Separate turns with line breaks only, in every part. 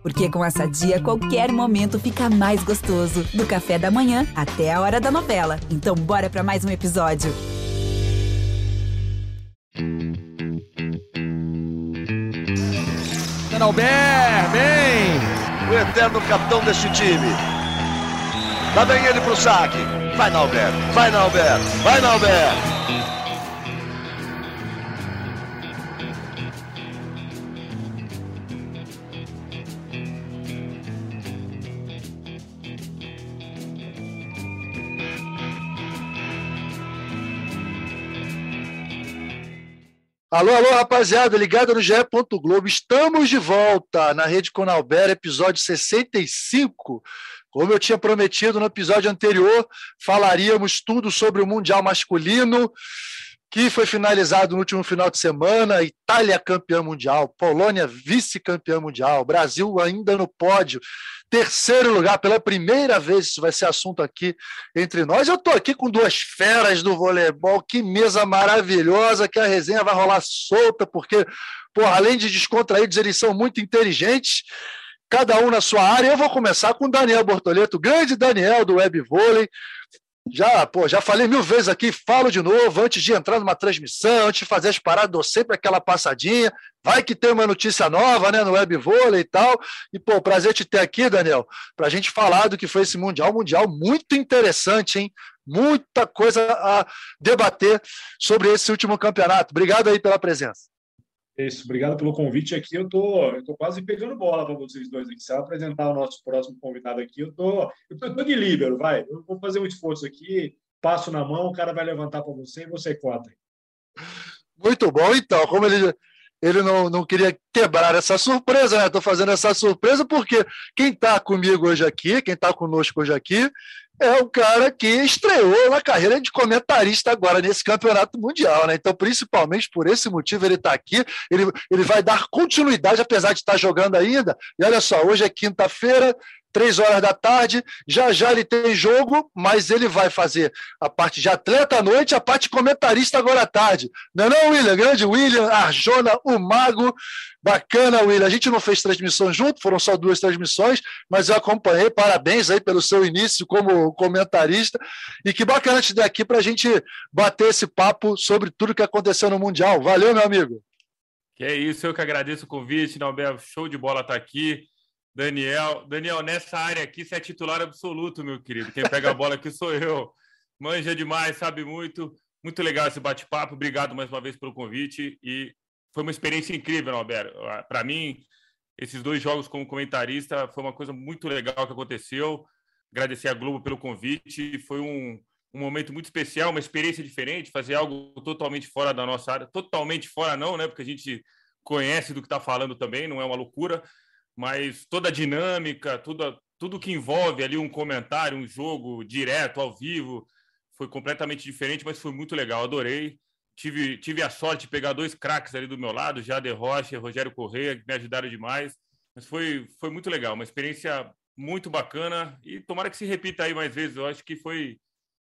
Porque com a Sadia, qualquer momento fica mais gostoso. Do café da manhã até a hora da novela. Então bora pra mais um episódio.
Albert, bem!
O eterno capitão deste time. Lá vem ele pro saque. Vai, Nalber! Vai, Nalber! Vai, Nalber! Alô, alô, rapaziada, ligado no GE. Globo. Estamos de volta na Rede Conalber, episódio 65. Como eu tinha prometido no episódio anterior, falaríamos tudo sobre o Mundial Masculino, que foi finalizado no último final de semana. Itália campeã mundial, Polônia vice-campeã mundial, Brasil ainda no pódio, terceiro lugar, pela primeira vez, isso vai ser assunto aqui entre nós. Eu estou aqui com duas feras do voleibol, que mesa maravilhosa, que a resenha vai rolar solta, porque, porra, além de descontraídos, eles são muito inteligentes, cada um na sua área. Eu vou começar com o Daniel Bortoleto, grande Daniel do Web Vôlei. Já falei 1000 vezes aqui, falo de novo, antes de entrar numa transmissão, antes de fazer as paradas, dou sempre aquela passadinha, vai que tem uma notícia nova, né, no Web Vôlei e tal, e, pô, prazer te ter aqui, Daniel, pra gente falar do que foi esse Mundial muito interessante, hein, muita coisa a debater sobre esse último campeonato. Obrigado aí pela presença.
Isso, obrigado pelo convite aqui. Eu tô quase pegando bola para vocês dois aqui. Se eu apresentar o nosso próximo convidado aqui, eu tô de líbero, vai. Eu vou fazer um esforço aqui, passo na mão, o cara vai levantar para você e você conta.
Muito bom, então. Como ele não queria quebrar essa surpresa, né? Estou fazendo essa surpresa porque quem está comigo hoje aqui, quem está conosco hoje aqui, é o cara que estreou na carreira de comentarista agora nesse campeonato mundial, né? Então, principalmente por esse motivo, ele está aqui, ele vai dar continuidade, apesar de estar jogando ainda. E olha só, hoje é quinta-feira, 3 horas da tarde, já ele tem jogo, mas ele vai fazer a parte de atleta à noite, a parte de comentarista agora à tarde. Não é não, William? Grande William, Arjona, o Mago. Bacana, William. A gente não fez transmissão junto, foram só 2 transmissões, mas eu acompanhei. Parabéns aí pelo seu início como comentarista. E que bacana te ter aqui para a gente bater esse papo sobre tudo que aconteceu no Mundial. Valeu, meu amigo.
Que é isso, eu que agradeço o convite, Nalber. Show de bola estar aqui. Daniel, nessa área aqui, você é titular absoluto, meu querido. Quem pega a bola aqui sou eu. Manja demais, sabe muito. Muito legal esse bate-papo. Obrigado mais uma vez pelo convite. E foi uma experiência incrível, Alberto. Para mim, esses 2 jogos como comentarista foi uma coisa muito legal que aconteceu. Agradecer a Globo pelo convite. Foi um momento muito especial, uma experiência diferente, fazer algo totalmente fora da nossa área. Totalmente fora não, né? Porque a gente conhece do que está falando também, não é uma loucura. Mas toda a dinâmica, tudo que envolve ali um comentário, um jogo direto, ao vivo, foi completamente diferente, mas foi muito legal, adorei. Tive a sorte de pegar 2 craques ali do meu lado, Jader Rocha e Rogério Corrêa, que me ajudaram demais, mas foi muito legal, uma experiência muito bacana e tomara que se repita aí mais vezes. Eu acho que foi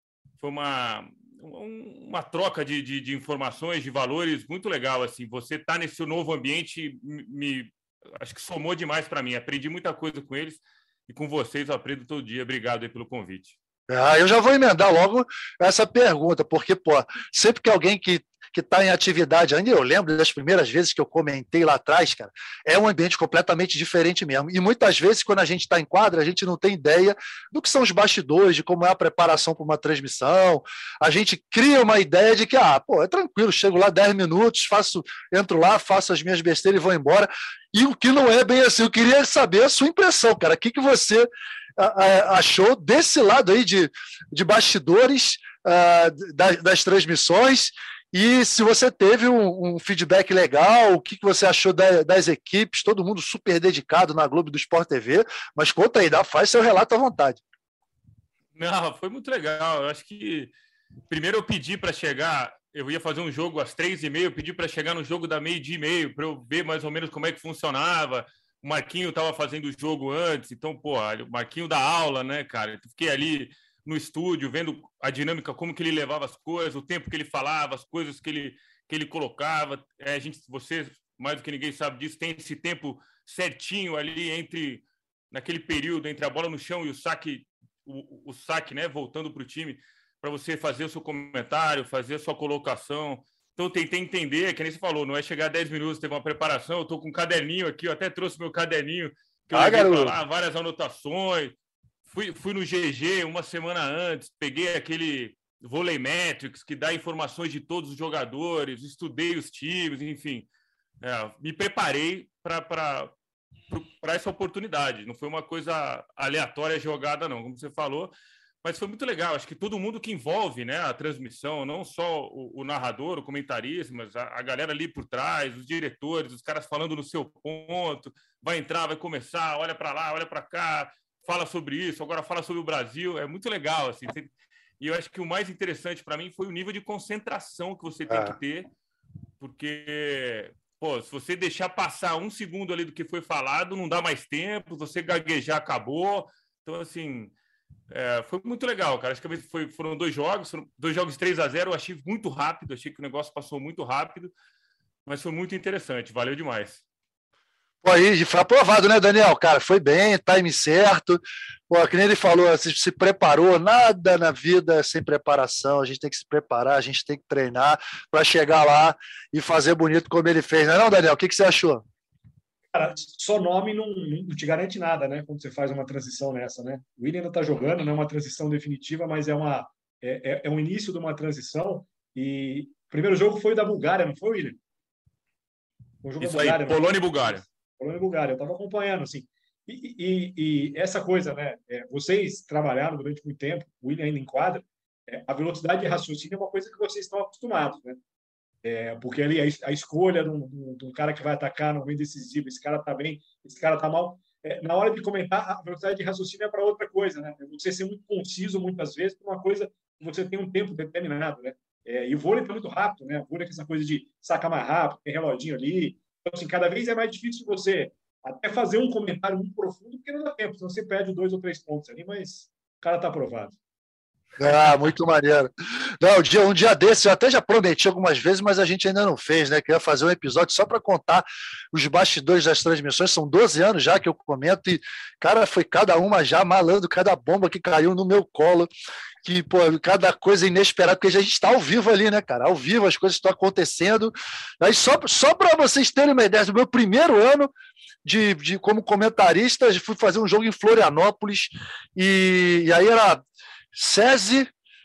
uma troca de informações, de valores muito legal, assim. Você tá nesse novo ambiente acho que somou demais para mim. Aprendi muita coisa com eles e com vocês eu aprendo todo dia. Obrigado aí pelo convite.
Eu já vou emendar logo essa pergunta, porque, pô, sempre que alguém que está em atividade ainda, eu lembro das primeiras vezes que eu comentei lá atrás, cara, é um ambiente completamente diferente mesmo. E muitas vezes, quando a gente está em quadra, a gente não tem ideia do que são os bastidores, de como é a preparação para uma transmissão. A gente cria uma ideia de que, é tranquilo, chego lá 10 minutos, entro lá, faço as minhas besteiras e vou embora. E o que não é bem assim. Eu queria saber a sua impressão, cara. O que você achou desse lado aí de bastidores das transmissões? E se você teve um feedback legal, o que você achou das equipes, todo mundo super dedicado na Globo do Sport TV, mas conta aí, faz seu relato à vontade.
Não, foi muito legal. Eu acho que primeiro eu pedi para chegar, eu ia fazer um jogo às 3h30, eu pedi para chegar no jogo da 12h30, para eu ver mais ou menos como é que funcionava. O Marquinho estava fazendo o jogo antes, então, o Marquinho dá aula, né, cara? Eu fiquei ali no estúdio, vendo a dinâmica, como que ele levava as coisas, o tempo que ele falava, as coisas que ele colocava. Você, mais do que ninguém sabe disso, tem esse tempo certinho ali naquele período entre a bola no chão e o saque, o saque, né, voltando para o time, para você fazer o seu comentário, fazer a sua colocação. Então, eu tentei entender, que nem você falou, não é chegar a 10 minutos, teve uma preparação, eu estou com um caderninho aqui, eu até trouxe meu caderninho, que eu levei para lá, várias anotações. Fui no GG uma semana antes, peguei aquele Volleymetrics, que dá informações de todos os jogadores, estudei os times, enfim. Me preparei para essa oportunidade. Não foi uma coisa aleatória, jogada, não, como você falou. Mas foi muito legal. Acho que todo mundo que envolve, né, a transmissão, não só o narrador, o comentarista, mas a galera ali por trás, os diretores, os caras falando no seu ponto, vai entrar, vai começar, olha para lá, olha para cá, fala sobre isso, agora fala sobre o Brasil. É muito legal, assim. E eu acho que o mais interessante para mim foi o nível de concentração que você tem que ter, porque, pô, se você deixar passar um segundo ali do que foi falado, não dá mais tempo, você gaguejar, acabou. Então, assim... foi muito legal, cara. Acho que foram 2 jogos, 3-0. Eu achei muito rápido, achei que o negócio passou muito rápido, mas foi muito interessante, valeu demais.
Pô, aí foi aprovado, né, Daniel? Cara, foi bem, time certo. Pô, que nem ele falou, se preparou, nada na vida sem preparação. A gente tem que se preparar, a gente tem que treinar para chegar lá e fazer bonito como ele fez. Não é não, Daniel? O que você achou?
Cara, só nome não te garante nada, né? Quando você faz uma transição nessa, né? O Willian ainda está jogando, não é uma transição definitiva, mas é um início de uma transição. E o primeiro jogo foi o da Bulgária, não foi, Willian? O jogo
Isso
da Bulgária,
aí, Polônia e Bulgária.
Polônia e Bulgária, eu estava acompanhando, assim. E essa coisa, né? Vocês trabalharam durante muito tempo, o Willian ainda enquadra, a velocidade de raciocínio é uma coisa que vocês estão acostumados, né? Porque ali a escolha de um cara que vai atacar no momento decisivo, esse cara está bem, esse cara está mal. Na hora de comentar, a velocidade de raciocínio é para outra coisa, né? Você ser muito conciso muitas vezes para uma coisa que você tem um tempo determinado, né? E o vôlei está muito rápido, né? O vôlei é essa coisa de saca mais rápido, tem reloginho ali. Então, assim, cada vez é mais difícil você até fazer um comentário muito profundo, porque não dá tempo, senão você perde 2 ou 3 pontos ali, mas o cara está aprovado.
Muito maneiro. Não, um dia desse, eu até já prometi algumas vezes, mas a gente ainda não fez, né? Queria fazer um episódio só para contar os bastidores das transmissões. São 12 anos já que eu comento e, cara, foi cada uma já malandro, cada bomba que caiu no meu colo, que, pô, cada coisa inesperada, porque a gente está ao vivo ali, né, cara? Ao vivo, as coisas estão acontecendo. Aí, só para vocês terem uma ideia, do meu primeiro ano como comentarista, fui fazer um jogo em Florianópolis e aí era SESI,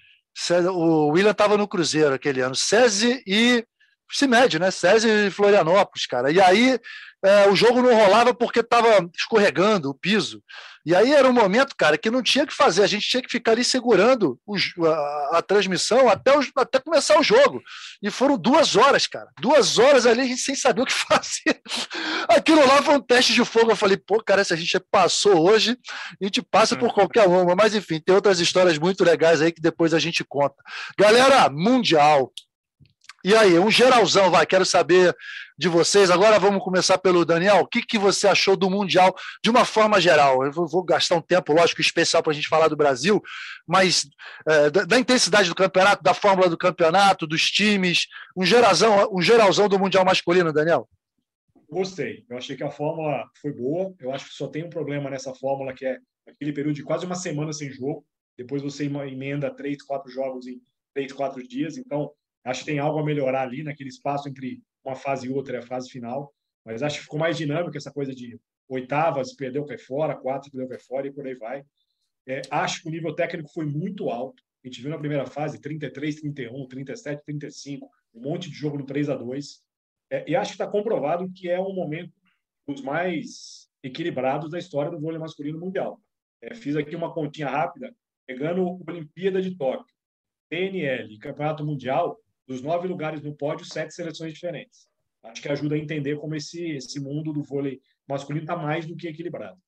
o Willian estava no Cruzeiro aquele ano, SESI e CIMED, né? SESI e Florianópolis, cara. E aí o jogo não rolava porque estava escorregando o piso. E aí era um momento, cara, que não tinha o que fazer. A gente tinha que ficar ali segurando a transmissão até começar o jogo. E foram 2 horas, cara. 2 horas ali, a gente sem saber o que fazer. Aquilo lá foi um teste de fogo. Eu falei, pô, cara, se a gente passou hoje, a gente passa por qualquer uma. Mas, enfim, tem outras histórias muito legais aí que depois a gente conta. Galera, Mundial. E aí, um geralzão, quero saber de vocês. Agora vamos começar pelo Daniel. O que você achou do Mundial de uma forma geral? Eu vou gastar um tempo, lógico, especial para a gente falar do Brasil, mas da intensidade do campeonato, da fórmula do campeonato, dos times, um geralzão do Mundial masculino, Daniel.
Gostei. Eu achei que a fórmula foi boa. Eu acho que só tem um problema nessa fórmula, que é aquele período de quase uma semana sem jogo. Depois você emenda 3, 4 jogos em 3, 4 dias. Então, acho que tem algo a melhorar ali naquele espaço entre uma fase e outra, a fase final. Mas acho que ficou mais dinâmico essa coisa de oitavas, perdeu, cai fora, 4, perdeu, cai fora e por aí vai. Acho que o nível técnico foi muito alto. A gente viu na primeira fase 33, 31, 37, 35, um monte de jogo no 3-2. E acho que está comprovado que é um momento dos mais equilibrados da história do vôlei masculino mundial. Fiz aqui uma continha rápida, pegando a Olimpíada de Tóquio, TNL e Campeonato Mundial. Dos 9 lugares no pódio, 7 seleções diferentes. Acho que ajuda a entender como esse mundo do vôlei masculino está mais do que equilibrado.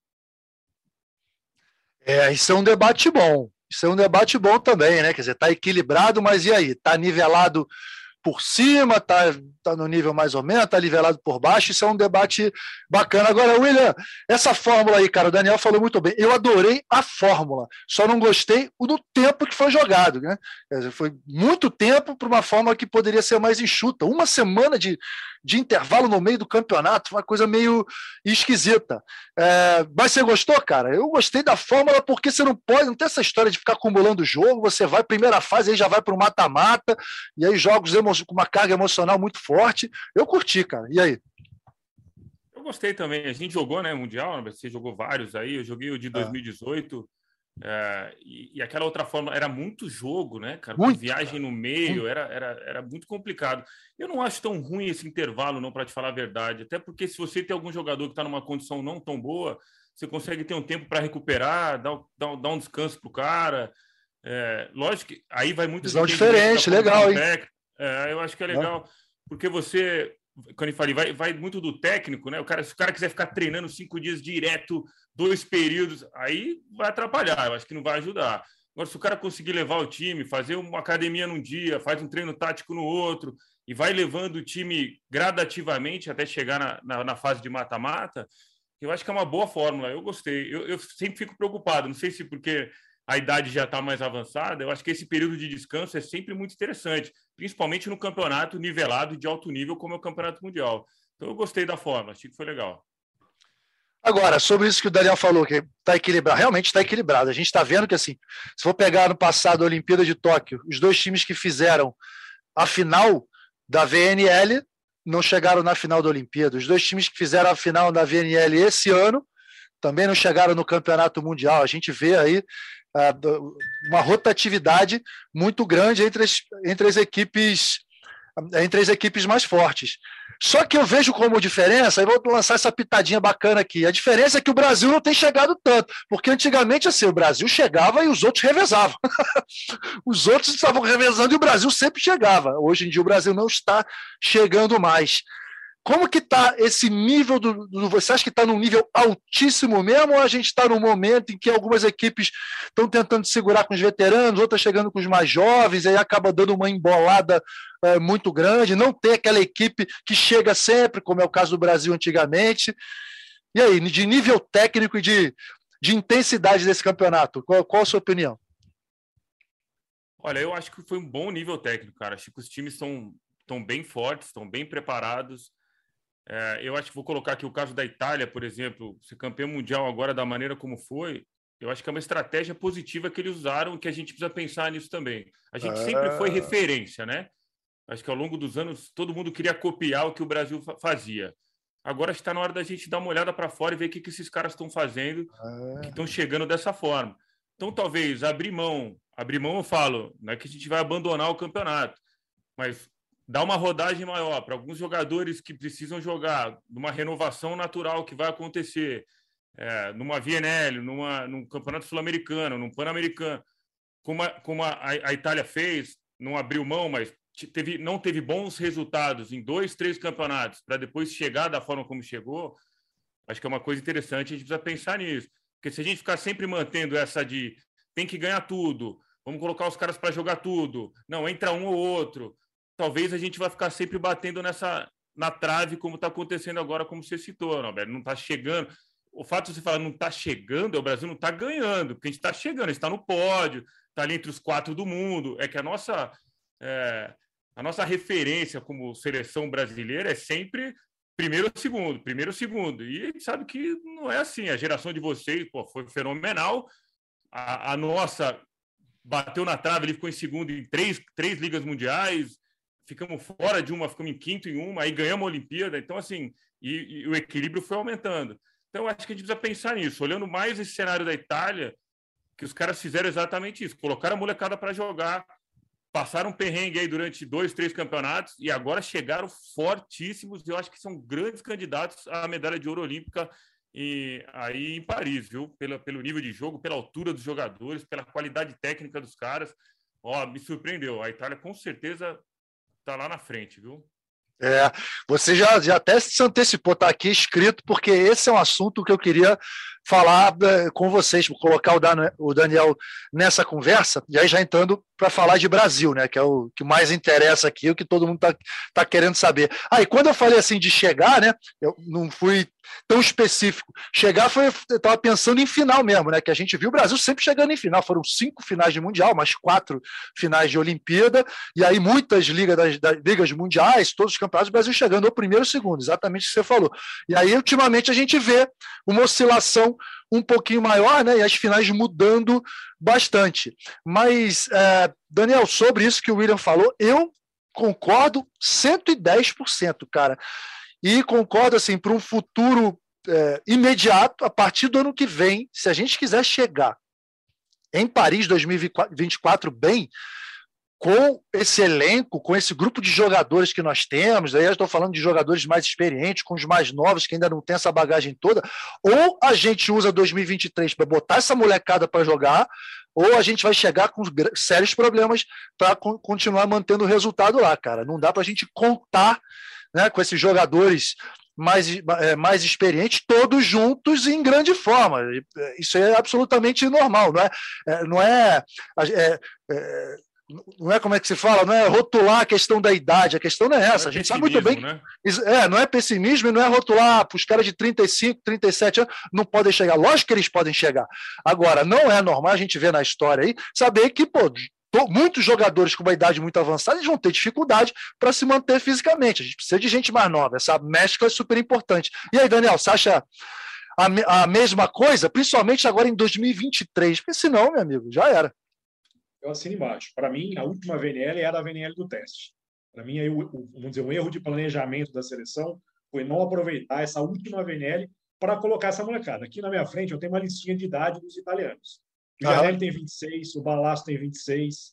Isso é um debate bom. Isso é um debate bom também, né? Quer dizer, está equilibrado, mas e aí? Está nivelado por cima, está no nível mais ou menos, está nivelado por baixo. Isso é um debate bacana. Agora, William, essa fórmula aí, cara, o Daniel falou muito bem. Eu adorei a fórmula, só não gostei do tempo que foi jogado, né? Foi muito tempo para uma fórmula que poderia ser mais enxuta. Uma semana de intervalo no meio do campeonato, uma coisa meio esquisita. Mas você gostou, cara? Eu gostei da fórmula porque você não tem essa história de ficar acumulando o jogo, você vai, primeira fase, aí já vai para o mata-mata, e aí jogos com uma carga emocional muito forte. Eu curti, cara. E aí?
Eu gostei também. A gente jogou, né, Mundial, você jogou vários aí, eu joguei o de 2018, e aquela outra forma era muito jogo, né, cara? Com viagem no meio, era muito complicado. Eu não acho tão ruim esse intervalo, não, para te falar a verdade. Até porque se você tem algum jogador que está numa condição não tão boa, você consegue ter um tempo para recuperar, dar um descanso pro cara. Lógico que aí vai muito...
Visão diferente, legal, hein?
Eu acho que é legal, porque você... Quando eu falei, vai muito do técnico, né? Se o cara quiser ficar treinando 5 dias direto, 2 períodos, aí vai atrapalhar, eu acho que não vai ajudar. Agora, se o cara conseguir levar o time, fazer uma academia num dia, faz um treino tático no outro, e vai levando o time gradativamente até chegar na fase de mata-mata, eu acho que é uma boa fórmula. Eu gostei. Eu sempre fico preocupado, não sei se porque a idade já está mais avançada, eu acho que esse período de descanso é sempre muito interessante, principalmente no campeonato nivelado de alto nível, como é o Campeonato Mundial. Então, eu gostei da fórmula, achei que foi legal.
Agora, sobre isso que o Daniel falou, que está equilibrado, realmente está equilibrado. A gente está vendo que, assim, se for pegar no passado a Olimpíada de Tóquio, os 2 times que fizeram a final da VNL não chegaram na final da Olimpíada. Os 2 times que fizeram a final da VNL esse ano também não chegaram no Campeonato Mundial. A gente vê aí uma rotatividade muito grande entre as equipes mais fortes. Só que eu vejo como diferença, e vou lançar essa pitadinha bacana aqui, a diferença é que o Brasil não tem chegado tanto, porque antigamente assim, o Brasil chegava e os outros revezavam. Os outros estavam revezando e o Brasil sempre chegava. Hoje em dia o Brasil não está chegando mais. Como que está esse nível você acha que está num nível altíssimo mesmo, ou a gente está num momento em que algumas equipes estão tentando segurar com os veteranos, outras chegando com os mais jovens, e aí acaba dando uma embolada muito grande, não tem aquela equipe que chega sempre, como é o caso do Brasil antigamente? E aí, de nível técnico e de intensidade desse campeonato, qual a sua opinião?
Olha, eu acho que foi um bom nível técnico, cara. Acho que os times estão bem fortes, estão bem preparados. Eu acho que vou colocar aqui o caso da Itália, por exemplo, ser campeão mundial agora da maneira como foi, eu acho que é uma estratégia positiva que eles usaram, que a gente precisa pensar nisso também. A gente sempre foi referência, né? Acho que ao longo dos anos todo mundo queria copiar o que o Brasil fazia. Agora está na hora da gente dar uma olhada para fora e ver o que esses caras estão fazendo, que estão chegando dessa forma. Então, talvez abrir mão eu falo, não é que a gente vai abandonar o campeonato, mas dar uma rodagem maior para alguns jogadores que precisam jogar, numa renovação natural que vai acontecer, numa VNL, num campeonato sul-americano, num pan-americano, como a Itália fez, não abriu mão, mas não teve bons resultados em 2, 3 campeonatos, para depois chegar da forma como chegou. Acho que é uma coisa interessante, a gente precisa pensar nisso. Porque se a gente ficar sempre mantendo essa de tem que ganhar tudo, vamos colocar os caras para jogar tudo, não, entra um ou outro, talvez a gente vai ficar sempre batendo na trave, como está acontecendo agora, como você citou, Norberto, não está chegando. O fato de você falar não está chegando, o Brasil não está ganhando, porque a gente está chegando, a gente está no pódio, está ali entre os 4 do mundo. É que a nossa referência como seleção brasileira é sempre primeiro ou segundo. E a gente sabe que não é assim. A geração de vocês foi fenomenal. A nossa bateu na trave, ele ficou em segundo em três ligas mundiais, ficamos fora de uma, ficamos em quinto em uma, aí ganhamos a Olimpíada. Então, assim, e o equilíbrio foi aumentando. Então, acho que a gente precisa pensar nisso, olhando mais esse cenário da Itália, que os caras fizeram exatamente isso, colocaram a molecada para jogar, passaram um perrengue aí durante 2, 3 campeonatos e agora chegaram fortíssimos. Eu acho que são grandes candidatos à medalha de ouro olímpica aí em Paris, viu? Pelo nível de jogo, pela altura dos jogadores, pela qualidade técnica dos caras. Me surpreendeu. A Itália com certeza está lá na frente, viu?
Você já até se antecipou, está aqui escrito, porque esse é um assunto que eu queria falar com vocês, colocar o Daniel nessa conversa, e aí já entrando para falar de Brasil, né, que é o que mais interessa aqui, o que todo mundo tá querendo saber. E quando eu falei assim de chegar, né, eu não fui tão específico. Chegar eu estava pensando em final mesmo, né, que a gente viu o Brasil sempre chegando em final, foram 5 finais de Mundial, mais 4 finais de Olimpíada, e aí muitas ligas mundiais, todos os campeonatos, o Brasil chegando ao primeiro e segundo, exatamente o que você falou. E aí, ultimamente, a gente vê uma oscilação um pouquinho maior, né? E as finais mudando bastante. Mas, Daniel, sobre isso que o William falou, eu concordo 110%, cara. E concordo, assim, para um futuro imediato, a partir do ano que vem, se a gente quiser chegar em Paris 2024 bem, com esse elenco, com esse grupo de jogadores que nós temos, aí eu estou falando de jogadores mais experientes, com os mais novos, que ainda não tem essa bagagem toda, ou a gente usa 2023 para botar essa molecada para jogar, ou a gente vai chegar com sérios problemas para continuar mantendo o resultado lá, cara. Não dá para a gente contar, né, com esses jogadores mais experientes, todos juntos e em grande forma. Isso é absolutamente normal, não é como é que se fala, não é rotular a questão da idade, a questão não é essa. A gente sabe muito bem, né? Não é pessimismo e não é rotular para os caras de 35, 37 anos, não podem chegar. Lógico que eles podem chegar. Agora, não é normal a gente ver na história aí, saber que, muitos jogadores com uma idade muito avançada, eles vão ter dificuldade para se manter fisicamente. A gente precisa de gente mais nova. Essa mescla é super importante. E aí, Daniel, você acha a mesma coisa, principalmente agora em 2023? Porque senão, meu amigo, já era.
Eu assino embaixo. Para mim, a última VNL era a VNL do teste. Para mim, vamos dizer, um erro de planejamento da seleção foi não aproveitar essa última VNL para colocar essa molecada. Aqui na minha frente, eu tenho uma listinha de idade dos italianos. O Janelli tem 26, o Balasso tem 26,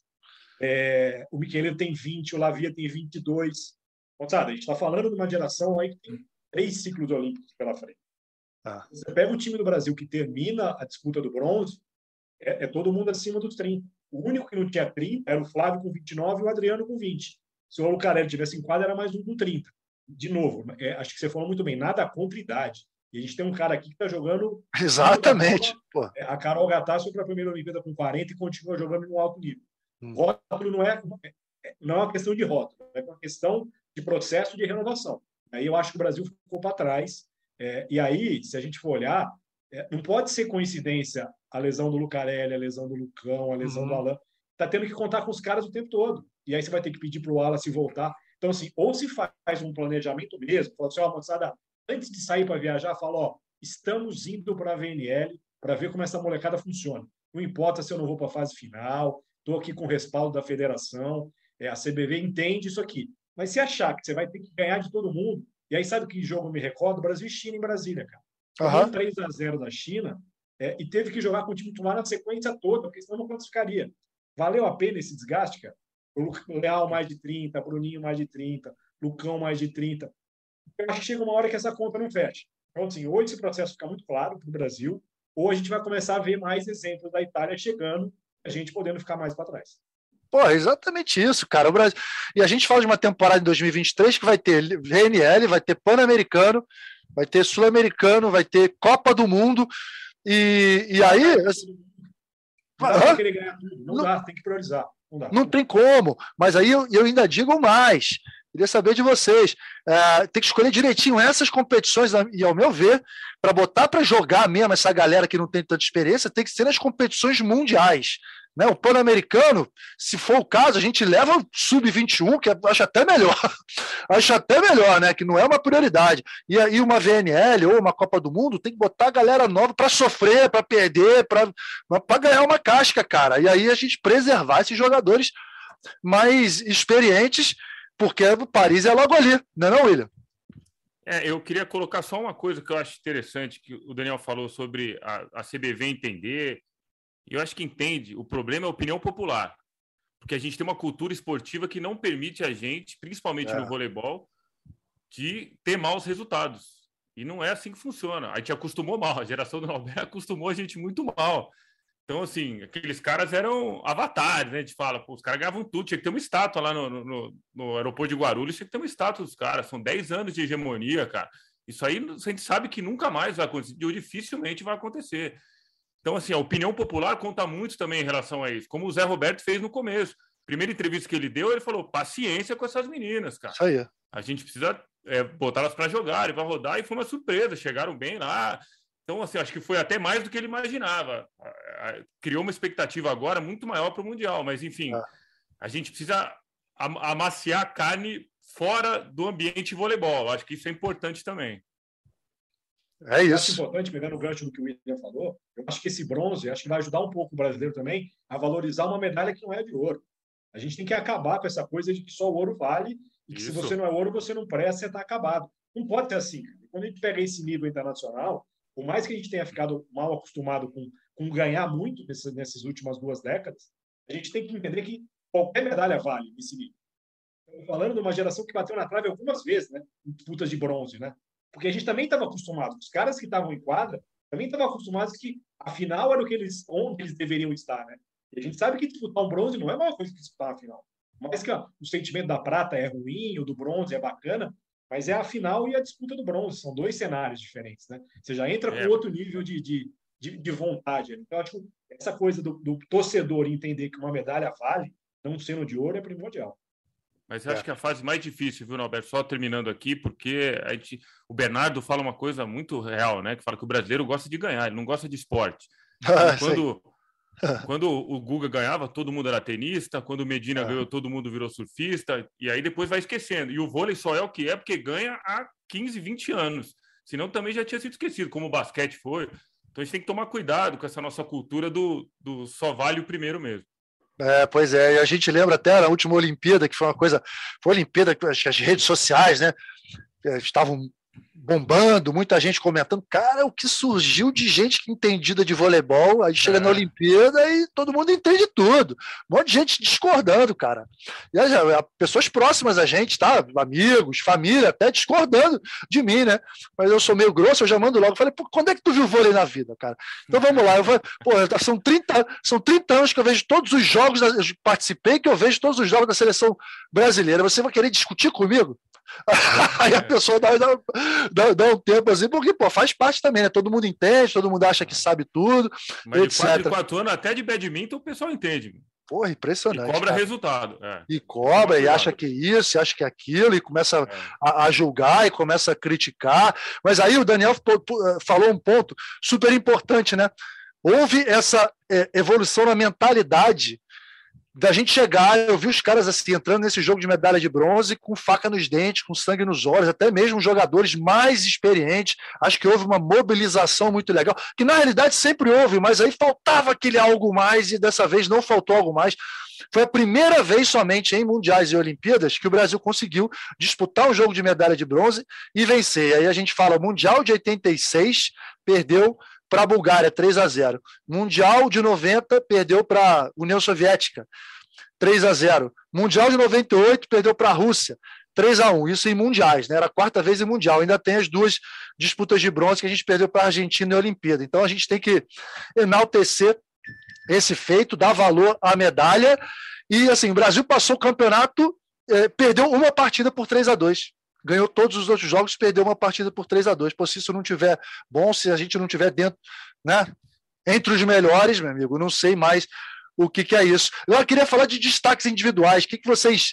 o Michele tem 20, o Lavia tem 22. Sabe, a gente está falando de uma geração aí que tem 3 ciclos olímpicos pela frente. Você pega o time do Brasil que termina a disputa do bronze, é todo mundo acima dos 30. O único que não tinha 30 era o Flávio com 29 e o Adriano com 20. Se o Lucarelli tivesse em quadra, era mais um com 30. De novo, acho que você falou muito bem, nada contra idade. E a gente tem um cara aqui que está jogando...
Exatamente.
A Carol Gattas foi para a primeira Olimpíada com 40 e continua jogando no alto nível. Rótulo não é uma questão de rótulo, é uma questão de processo de renovação. Aí eu acho que o Brasil ficou para trás. E aí, se a gente for olhar, não pode ser coincidência a lesão do Lucarelli, a lesão do Lucão, a lesão do Alain. Está tendo que contar com os caras o tempo todo. E aí você vai ter que pedir para o Wallace voltar. Então, assim, ou se faz um planejamento mesmo, fala assim, moçada, antes de sair para viajar, fala, estamos indo para a VNL para ver como essa molecada funciona. Não importa se eu não vou para a fase final, estou aqui com o respaldo da federação, a CBV entende isso aqui. Mas se achar que você vai ter que ganhar de todo mundo, e aí sabe que jogo eu me recordo? Brasil e China em Brasília, cara. Tomou 3-0 da China e teve que jogar com o time titular na sequência toda, porque senão não classificaria. Valeu a pena esse desgaste, cara? O Leal mais de 30, Bruninho mais de 30, Lucão mais de 30. Eu acho que chega uma hora que essa conta não fecha. Então, assim, ou esse processo fica muito claro para o Brasil, ou a gente vai começar a ver mais exemplos da Itália chegando, a gente podendo ficar mais para trás.
Exatamente isso, cara. O Brasil... E a gente fala de uma temporada em 2023 que vai ter VNL, vai ter Pan-Americano, vai ter Sul-Americano, vai ter Copa do Mundo. E aí...
Não dá para querer ganhar tudo. Não dá, tem que priorizar.
Não tem como. Mas aí eu ainda digo mais. Queria saber de vocês. Tem que escolher direitinho essas competições, e ao meu ver, para botar para jogar mesmo essa galera que não tem tanta experiência, tem que ser nas competições mundiais. Né? O Pan-Americano, se for o caso, a gente leva o Sub-21, que acho até melhor. Acho até melhor, né? Que não é uma prioridade. E aí uma VNL ou uma Copa do Mundo tem que botar a galera nova para sofrer, para perder, para ganhar uma casca, cara. E aí a gente preservar esses jogadores mais experientes, porque o Paris é logo ali, não é não, William?
Eu queria colocar só uma coisa que eu acho interessante, que o Daniel falou sobre a CBV entender. Eu acho que entende. O problema é a opinião popular. Porque a gente tem uma cultura esportiva que não permite a gente, principalmente no voleibol, de ter maus resultados. E não é assim que funciona. A gente acostumou mal. A geração do Norberto acostumou a gente muito mal. Então, assim, aqueles caras eram avatares, né? A gente fala, pô, os caras ganhavam tudo, tinha que ter uma estátua lá no aeroporto de Guarulhos, tinha que ter uma estátua dos caras, são 10 anos de hegemonia, cara. Isso aí a gente sabe que nunca mais vai acontecer, ou dificilmente vai acontecer. Então, assim, a opinião popular conta muito também em relação a isso, como o Zé Roberto fez no começo. Primeira entrevista que ele deu, ele falou, paciência com essas meninas, cara.
Isso aí.
A gente precisa botá-las para jogar, e vai rodar, e foi uma surpresa, chegaram bem lá. Então, assim, acho que foi até mais do que ele imaginava. Criou uma expectativa agora muito maior para o Mundial, mas, enfim, a gente precisa amaciar a carne fora do ambiente de voleibol. Acho que isso é importante também.
É isso.
Eu acho importante, pegando o gancho do que o William falou, eu acho que esse bronze acho que vai ajudar um pouco o brasileiro também a valorizar uma medalha que não é de ouro. A gente tem que acabar com essa coisa de que só o ouro vale e que se você não é ouro, você não presta, você está acabado. Não pode ser assim. Quando a gente pega esse nível internacional, por mais que a gente tenha ficado mal acostumado com ganhar muito nessas últimas 2 décadas, a gente tem que entender que qualquer medalha vale nesse nível. Estamos falando de uma geração que bateu na trave algumas vezes, né? Em disputas de bronze, né? Porque a gente também estava acostumado, os caras que estavam em quadra também estavam acostumados que a final era onde eles deveriam estar, né? E a gente sabe que disputar um bronze não é a mesma coisa que disputar a final. Mas que o sentimento da prata é ruim, o do bronze é bacana, mas é a final e a disputa do bronze. São 2 cenários diferentes, né? Você já entra com outro nível de vontade. Então, acho que essa coisa do torcedor entender que uma medalha vale, não sendo de ouro, é primordial.
Mas eu acho que a fase mais difícil, viu, Norberto? Só terminando aqui, porque o Bernardo fala uma coisa muito real, né? Que fala que o brasileiro gosta de ganhar, ele não gosta de esporte. Quando o Guga ganhava, todo mundo era tenista. Quando o Medina ganhou, todo mundo virou surfista. E aí depois vai esquecendo. E o vôlei só é o que é porque ganha há 15, 20 anos. Senão também já tinha sido esquecido, como o basquete foi. Então a gente tem que tomar cuidado com essa nossa cultura do só vale o primeiro mesmo.
Pois é, e a gente lembra até na última Olimpíada, que foi uma coisa, foi a Olimpíada que as redes sociais, né, estavam bombando, muita gente comentando, cara, o que surgiu de gente entendida de voleibol, aí chega na Olimpíada e todo mundo entende tudo, um monte de gente discordando, cara, e pessoas próximas a gente, tá, amigos, família, até discordando de mim, né, mas eu sou meio grosso, eu já mando logo, falei, pô, quando é que tu viu vôlei na vida, cara? Então vamos lá, são 30 anos que eu vejo todos os jogos, eu participei, que eu vejo todos os jogos da seleção brasileira, você vai querer discutir comigo? Aí a pessoa dá um tempo assim, porque pô, faz parte também, né? Todo mundo entende, todo mundo acha que sabe tudo.
Mas de 4 em 4 anos, até de badminton, o pessoal entende.
Porra, impressionante.
E cobra resultado.
E cobra, e acha que isso, acha que aquilo, e começa a julgar, e começa a criticar. Mas aí o Daniel falou um ponto super importante, né? Houve essa evolução na mentalidade da gente chegar, eu vi os caras assim, entrando nesse jogo de medalha de bronze com faca nos dentes, com sangue nos olhos, até mesmo jogadores mais experientes. Acho que houve uma mobilização muito legal, que na realidade sempre houve, mas aí faltava aquele algo mais e dessa vez não faltou algo mais. Foi a primeira vez somente em mundiais e Olimpíadas que o Brasil conseguiu disputar um jogo de medalha de bronze e vencer. Aí a gente fala, Mundial de 86, perdeu para a Bulgária, 3-0. Mundial de 90, perdeu para a União Soviética, 3-0. Mundial de 98, perdeu para a Rússia, 3-1. Isso em mundiais, né? Era a 4ª vez em mundial. Ainda tem as 2 disputas de bronze que a gente perdeu para a Argentina e a Olimpíada. Então a gente tem que enaltecer esse feito, dar valor à medalha. E assim, o Brasil passou o campeonato, perdeu uma partida por 3-2. Ganhou todos os outros jogos, perdeu uma partida por 3-2. Pô, se isso não tiver bom, se a gente não tiver dentro, né, entre os melhores, meu amigo, não sei mais o que é isso. Eu queria falar de destaques individuais. O que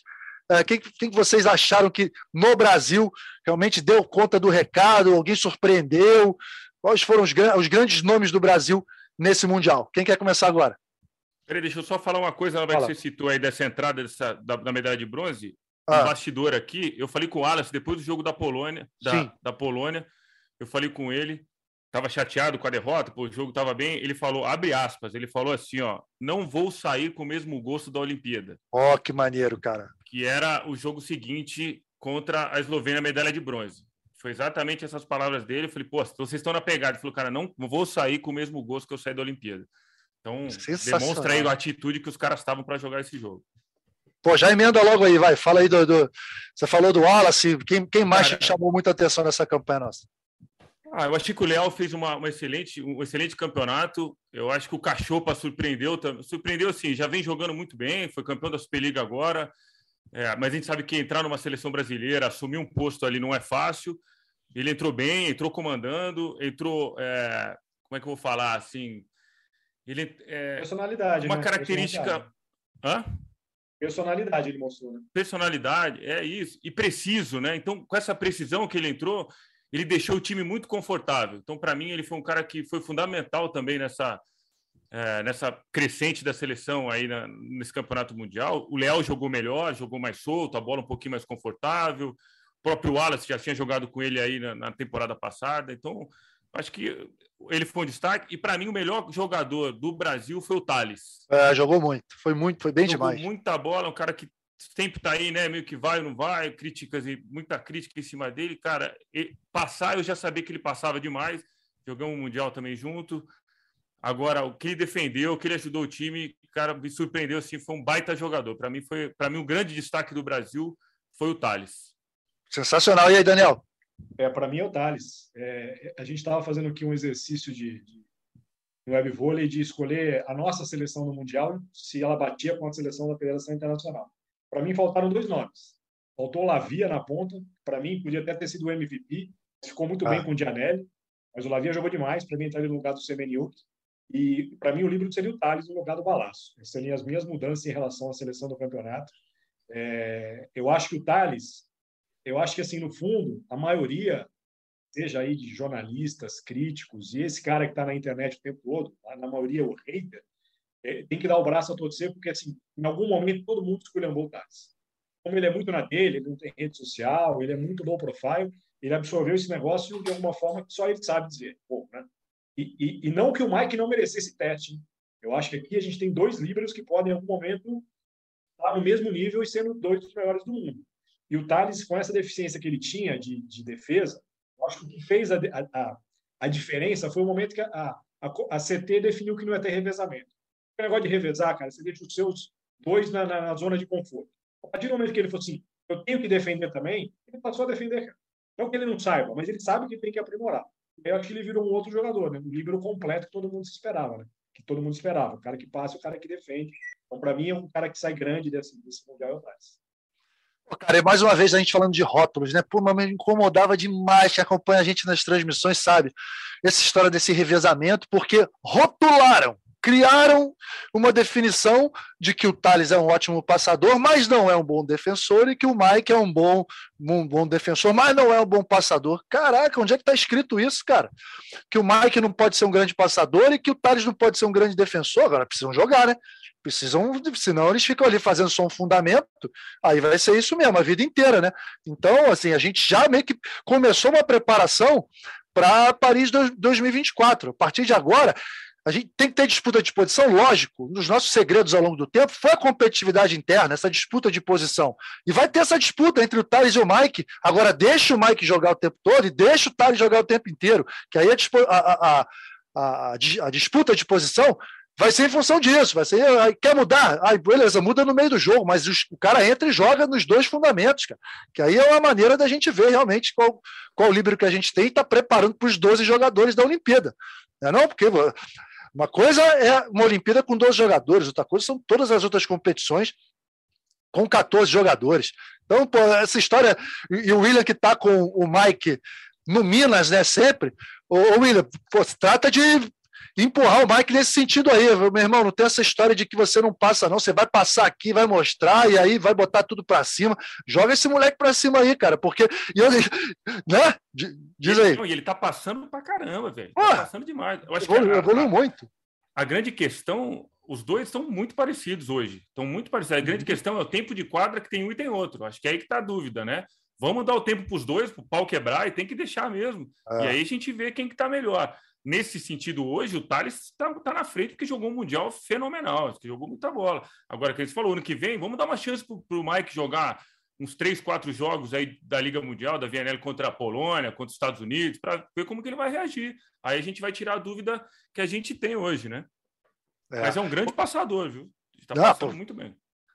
vocês acharam que no Brasil realmente deu conta do recado? Alguém surpreendeu? Quais foram os grandes nomes do Brasil nesse Mundial? Quem quer começar agora?
Peraí, deixa eu só falar uma coisa, que você citou aí dessa entrada da medalha de bronze. Um bastidor aqui, eu falei com o Wallace depois do jogo da Polônia, da Polônia, eu falei com ele, estava chateado com a derrota, pô, o jogo estava bem, ele falou, abre aspas, ele falou assim, ó, não vou sair com o mesmo gosto da Olimpíada.
Ó, que maneiro, cara.
Que era o jogo seguinte contra a Eslovênia, medalha de bronze. Foi exatamente essas palavras dele, eu falei, pô, vocês estão na pegada. Ele falou, cara, não vou sair com o mesmo gosto que eu saí da Olimpíada. Então, demonstra aí a atitude que os caras estavam para jogar esse jogo.
Pô, já emenda logo aí, vai. Fala aí você falou do Wallace, quem mais te chamou muita atenção nessa campanha nossa?
Eu achei que o Léo fez um excelente campeonato. Eu acho que o Cachopa surpreendeu assim, já vem jogando muito bem, foi campeão da Superliga agora, mas a gente sabe que entrar numa seleção brasileira, assumir um posto ali não é fácil. Ele entrou bem, entrou comandando, como é que eu vou falar assim? Ele
personalidade,
uma
né?
característica.
Personalidade ele mostrou, né?
Personalidade, é isso, e preciso, né? Então, com essa precisão que ele entrou, ele deixou o time muito confortável. Então, para mim, ele foi um cara que foi fundamental também nessa crescente da seleção aí nesse campeonato mundial. O Léo jogou melhor, jogou mais solto, a bola um pouquinho mais confortável. O próprio Wallace já tinha jogado com ele aí na temporada passada. Então, acho que ele foi um destaque. E, para mim, o melhor jogador do Brasil foi o Thales.
Jogou muito, foi bem demais.
Jogou muita bola, um cara que sempre está aí, né? Meio que vai ou não vai, muita crítica em cima dele. Cara, passar, eu já sabia que ele passava demais. Jogamos o Mundial também junto. Agora, o que ele defendeu, o que ele ajudou o time, cara, me surpreendeu, assim, foi um baita jogador. Para mim, o grande destaque do Brasil foi o Thales.
Sensacional. E aí, Daniel?
Para mim é o Thales. A gente estava fazendo aqui um exercício de web vôlei de escolher a nossa seleção no Mundial, se ela batia com a seleção da Federação Internacional. Para mim, faltaram 2 nomes. Faltou o Lavia na ponta. Para mim, podia até ter sido o MVP. Ficou muito bem com o Gianelli, mas o Lavia jogou demais. Para mim, entraria no lugar do Semeniuk. E, para mim, o livro seria o Thales no lugar do Balasso. Essas seriam as minhas mudanças em relação à seleção do campeonato. Eu acho que o Thales, assim, no fundo, a maioria, seja aí de jornalistas, críticos, e esse cara que está na internet o tempo todo, na maioria o hater, tem que dar o braço a torcer, porque, assim, em algum momento, todo mundo esculhambou o Thales. Como ele é muito na dele, ele não tem rede social, ele é muito low profile, ele absorveu esse negócio de alguma forma que só ele sabe dizer. Pô, né? E não que o Mike não merecesse teste. Eu acho que aqui a gente tem 2 líberos que podem, em algum momento, estar no mesmo nível e sendo 2 dos melhores do mundo. E o Thales, com essa deficiência que ele tinha de defesa, eu acho que o que fez a diferença foi o momento que a CT definiu que não ia ter revezamento. O negócio de revezar, cara, você deixa os seus 2 na zona de conforto. A partir do momento que ele falou assim, eu tenho que defender também, ele passou a defender, cara. Não que ele não saiba, mas ele sabe que tem que aprimorar. Eu acho que ele virou um outro jogador, né? Um líbero completo que todo mundo esperava, né? O cara que passa e o cara que defende. Então, para mim, é um cara que sai grande desse Mundial atrás.
Cara, e mais uma vez a gente falando de rótulos, né? Pô, mas me incomodava demais, que acompanha a gente nas transmissões, sabe? Essa história desse revezamento, porque rotularam, criaram uma definição de que o Thales é um ótimo passador, mas não é um bom defensor, e que o Mike é um bom defensor, mas não é um bom passador. Caraca, onde é que está escrito isso, cara? Que o Mike não pode ser um grande passador e que o Thales não pode ser um grande defensor. Agora precisam jogar, né? Senão eles ficam ali fazendo só um fundamento, aí vai ser isso mesmo, a vida inteira, né? Então, assim, a gente já meio que começou uma preparação para Paris 2024. A partir de agora, a gente tem que ter disputa de posição, lógico, nos nossos segredos ao longo do tempo, foi a competitividade interna, essa disputa de posição. E vai ter essa disputa entre o Thales e o Mike. Agora, deixa o Mike jogar o tempo todo e deixa o Thales jogar o tempo inteiro, que aí a disputa de posição vai ser em função disso, vai ser, quer mudar? Beleza, muda no meio do jogo, mas o cara entra e joga nos 2 fundamentos, cara, que aí é uma maneira da gente ver realmente qual o líbero que a gente tem e está preparando para os 12 jogadores da Olimpíada. Não, porque uma coisa é uma Olimpíada com 12 jogadores, outra coisa são todas as outras competições com 14 jogadores. Então, pô, essa história, e o William que está com o Mike no Minas, né, sempre, o William, pô, se trata de empurrar o Mike nesse sentido aí, meu irmão, não tem essa história de que você não passa não, você vai passar aqui, vai mostrar e aí vai botar tudo pra cima, joga esse moleque pra cima aí, cara, porque, né, diz aí.
E ele tá passando pra caramba, velho, tá passando demais. Eu acho que
evoluiu muito.
A grande questão, os 2 estão muito parecidos hoje, estão muito parecidos, a grande questão é o tempo de quadra que tem um e tem outro, acho que é aí que tá a dúvida, né? Vamos dar o tempo pros 2, pro pau quebrar, e tem que deixar mesmo, e aí a gente vê quem que tá melhor. Nesse sentido, hoje, o Thales tá na frente porque jogou um Mundial fenomenal, que jogou muita bola. Agora, que eles falaram, ano que vem, vamos dar uma chance para o Mike jogar uns 3, 4 jogos aí da Liga Mundial, da VNL contra a Polônia, contra os Estados Unidos, para ver como que ele vai reagir. Aí a gente vai tirar a dúvida que a gente tem hoje, né? Mas é um grande passador, viu? Está passando muito bem.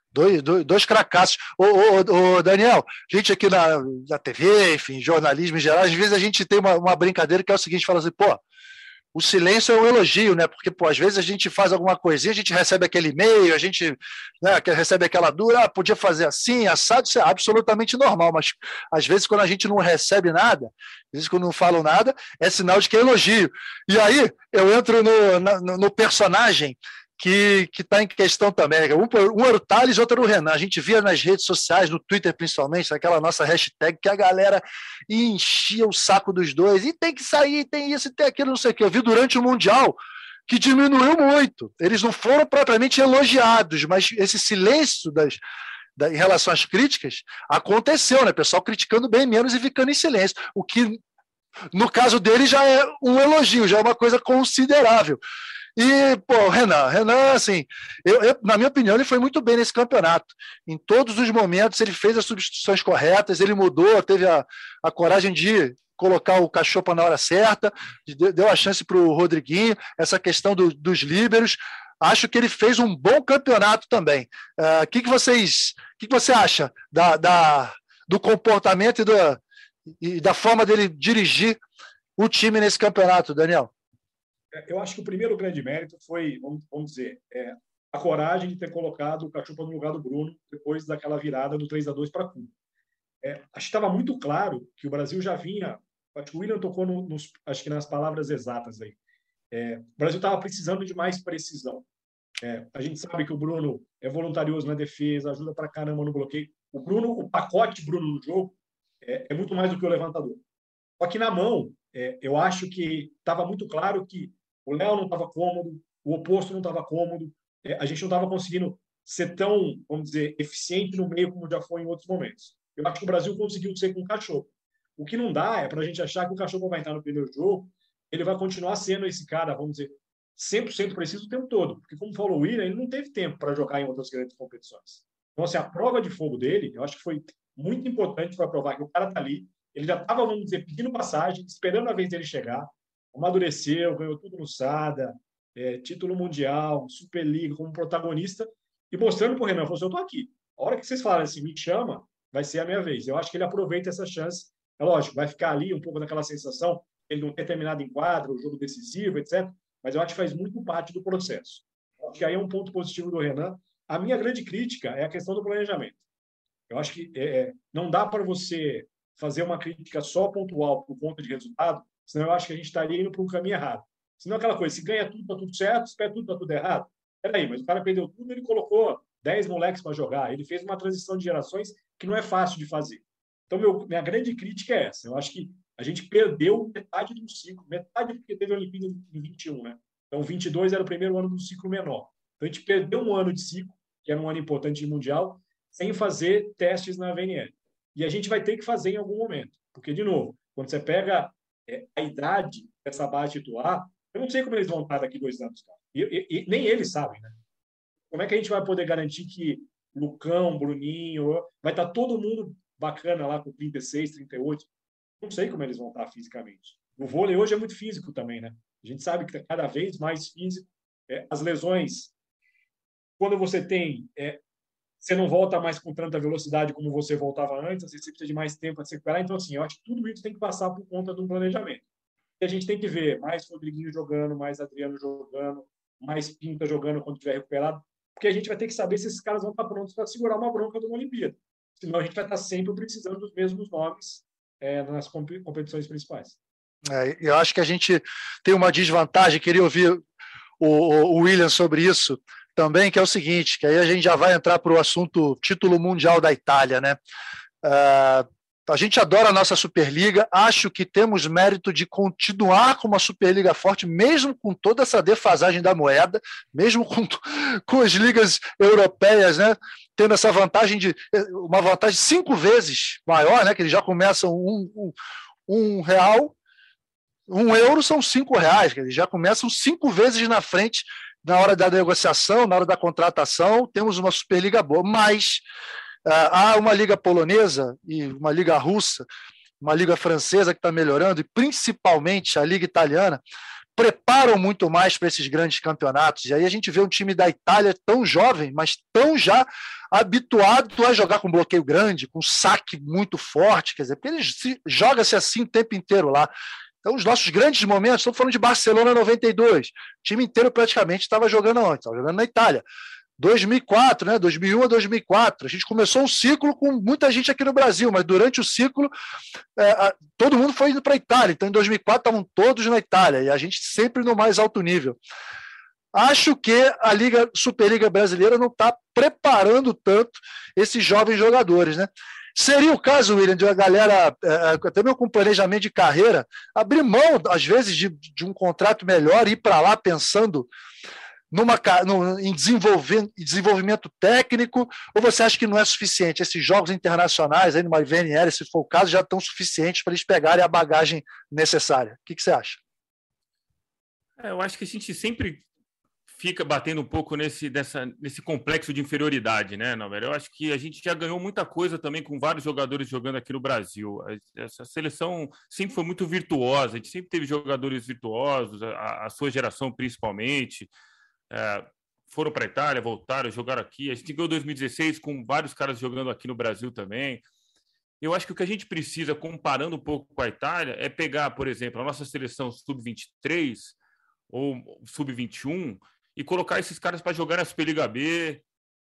Dois cracassos. Ô, Daniel, gente aqui na TV, enfim, jornalismo em geral, às vezes a gente tem uma brincadeira que é o seguinte, fala assim, pô, o silêncio é um elogio, né? Porque, pô, às vezes a gente faz alguma coisinha, a gente recebe aquele e-mail, a gente, né, recebe aquela dura, podia fazer assim, assado, isso é absolutamente normal, mas às vezes quando a gente não recebe nada, às vezes quando não falam nada, é sinal de que é elogio. E aí eu entro no personagem que está em questão também. Um era o Thales, outro era o Renan. A gente via nas redes sociais, no Twitter principalmente, naquela nossa hashtag, que a galera enchia o saco dos dois. E tem que sair, tem isso, tem aquilo, não sei o quê. Eu vi durante o Mundial que diminuiu muito. Eles não foram propriamente elogiados, mas esse silêncio em relação às críticas aconteceu, né? O pessoal criticando bem menos e ficando em silêncio. O que, no caso dele, já é um elogio, já é uma coisa considerável. E, pô, Renan, assim, na minha opinião, ele foi muito bem nesse campeonato. Em todos os momentos, ele fez as substituições corretas, ele mudou, teve a coragem de colocar o Cachopa na hora certa, deu a chance para o Rodriguinho, essa questão dos líberos. Acho que ele fez um bom campeonato também. O que você acha do comportamento e da forma dele dirigir o time nesse campeonato, Daniel?
Eu acho que o primeiro grande mérito foi, vamos dizer, a coragem de ter colocado o Cachopa no lugar do Bruno depois daquela virada do 3-2 para Cuba. Acho que estava muito claro que o Brasil já vinha. Acho que o William tocou acho que nas palavras exatas aí. O Brasil estava precisando de mais precisão. A gente sabe que o Bruno é voluntarioso na defesa, ajuda para caramba no bloqueio. O pacote Bruno no jogo é muito mais do que o levantador. Só que na mão, eu acho que estava muito claro que o Léo não estava cômodo, o oposto não estava cômodo, a gente não estava conseguindo ser tão, vamos dizer, eficiente no meio como já foi em outros momentos. Eu acho que o Brasil conseguiu ser com o Cachopa. O que não dá é para a gente achar que o Cachopa vai entrar no primeiro jogo, ele vai continuar sendo esse cara, vamos dizer, 100% preciso o tempo todo. Porque, como falou o William, ele não teve tempo para jogar em outras grandes competições. Então, assim, a prova de fogo dele, eu acho que foi muito importante para provar que o cara está ali, ele já estava, vamos dizer, pedindo passagem, esperando a vez dele chegar, amadureceu, ganhou tudo no SADA, título mundial, Superliga, como protagonista, e mostrando para o Renan, falou assim, eu estou aqui. A hora que vocês falam assim, me chama, vai ser a minha vez. Eu acho que ele aproveita essa chance. É lógico, vai ficar ali um pouco daquela sensação, ele não ter terminado em quadro, o jogo decisivo, etc., mas eu acho que faz muito parte do processo. Eu acho que aí é um ponto positivo do Renan. A minha grande crítica é a questão do planejamento. Eu acho que não dá para você fazer uma crítica só pontual por conta de resultado, senão eu acho que a gente estaria indo para um caminho errado. Senão aquela coisa, se ganha tudo, está tudo certo, se perde tudo, está tudo errado. Peraí, mas o cara perdeu tudo, ele colocou 10 moleques para jogar, ele fez uma transição de gerações que não é fácil de fazer. Então, minha grande crítica é essa. Eu acho que a gente perdeu metade do ciclo, metade porque teve a Olimpíada em 21, né? Então, 22 era o primeiro ano do ciclo menor. Então, a gente perdeu um ano de ciclo, que era um ano importante de Mundial, sem fazer testes na VNL. E a gente vai ter que fazer em algum momento. Porque, de novo, quando você pega a idade dessa base titular, eu não sei como eles vão estar daqui 2 anos, cara. E nem eles sabem, né? Como é que a gente vai poder garantir que Lucão, Bruninho, vai estar todo mundo bacana lá com 36, 38? Não sei como eles vão estar fisicamente. O vôlei hoje é muito físico também, né? A gente sabe que cada vez mais físico. As lesões, quando você tem... você não volta mais com tanta velocidade como você voltava antes, você precisa de mais tempo para se recuperar. Então, assim, eu acho que tudo isso tem que passar por conta de um planejamento. E a gente tem que ver mais Rodriguinho jogando, mais Adriano jogando, mais Pinta jogando quando estiver recuperado, porque a gente vai ter que saber se esses caras vão estar prontos para segurar uma bronca de uma Olimpíada. Senão a gente vai estar sempre precisando dos mesmos nomes nas competições principais.
Eu acho que a gente tem uma desvantagem, queria ouvir o William sobre isso também, que é o seguinte, que aí a gente já vai entrar para o assunto título mundial da Itália, né? A gente adora a nossa Superliga, acho que temos mérito de continuar com uma Superliga forte, mesmo com toda essa defasagem da moeda, mesmo com as ligas europeias, né, tendo essa vantagem uma vantagem 5 vezes maior, né, que eles já começam €1 são R$5, que eles já começam 5 vezes na frente na hora da negociação, na hora da contratação, temos uma Superliga boa, mas há uma liga polonesa e uma liga russa, uma liga francesa que está melhorando, e principalmente a liga italiana, preparam muito mais para esses grandes campeonatos. E aí a gente vê um time da Itália tão jovem, mas tão já habituado a jogar com bloqueio grande, com saque muito forte, quer dizer, porque eles joga-se assim o tempo inteiro lá. Então, os nossos grandes momentos, estamos falando de Barcelona 92, o time inteiro praticamente estava jogando onde? Estava jogando na Itália. 2004, né? 2001 a 2004. A gente começou um ciclo com muita gente aqui no Brasil, mas durante o ciclo todo mundo foi indo para a Itália. Então, em 2004, estavam todos na Itália e a gente sempre no mais alto nível. Acho que a Superliga Brasileira não está preparando tanto esses jovens jogadores, né? Seria o caso, William, de uma galera, até mesmo com planejamento de carreira, abrir mão, às vezes, de um contrato melhor e ir para lá pensando em desenvolvimento técnico, ou você acha que não é suficiente? Esses jogos internacionais, aí numa VNL, se for o caso, já estão suficientes para eles pegarem a bagagem necessária. O que você acha?
Eu acho que a gente sempre fica batendo um pouco nesse complexo de inferioridade, né, Nauber? Eu acho que a gente já ganhou muita coisa também com vários jogadores jogando aqui no Brasil. Essa seleção sempre foi muito virtuosa, a gente sempre teve jogadores virtuosos, a sua geração principalmente. Foram para a Itália, voltaram, jogaram aqui. A gente ganhou 2016 com vários caras jogando aqui no Brasil também. Eu acho que o que a gente precisa, comparando um pouco com a Itália, é pegar, por exemplo, a nossa seleção sub-23 ou sub-21 e colocar esses caras para jogar na Superliga B,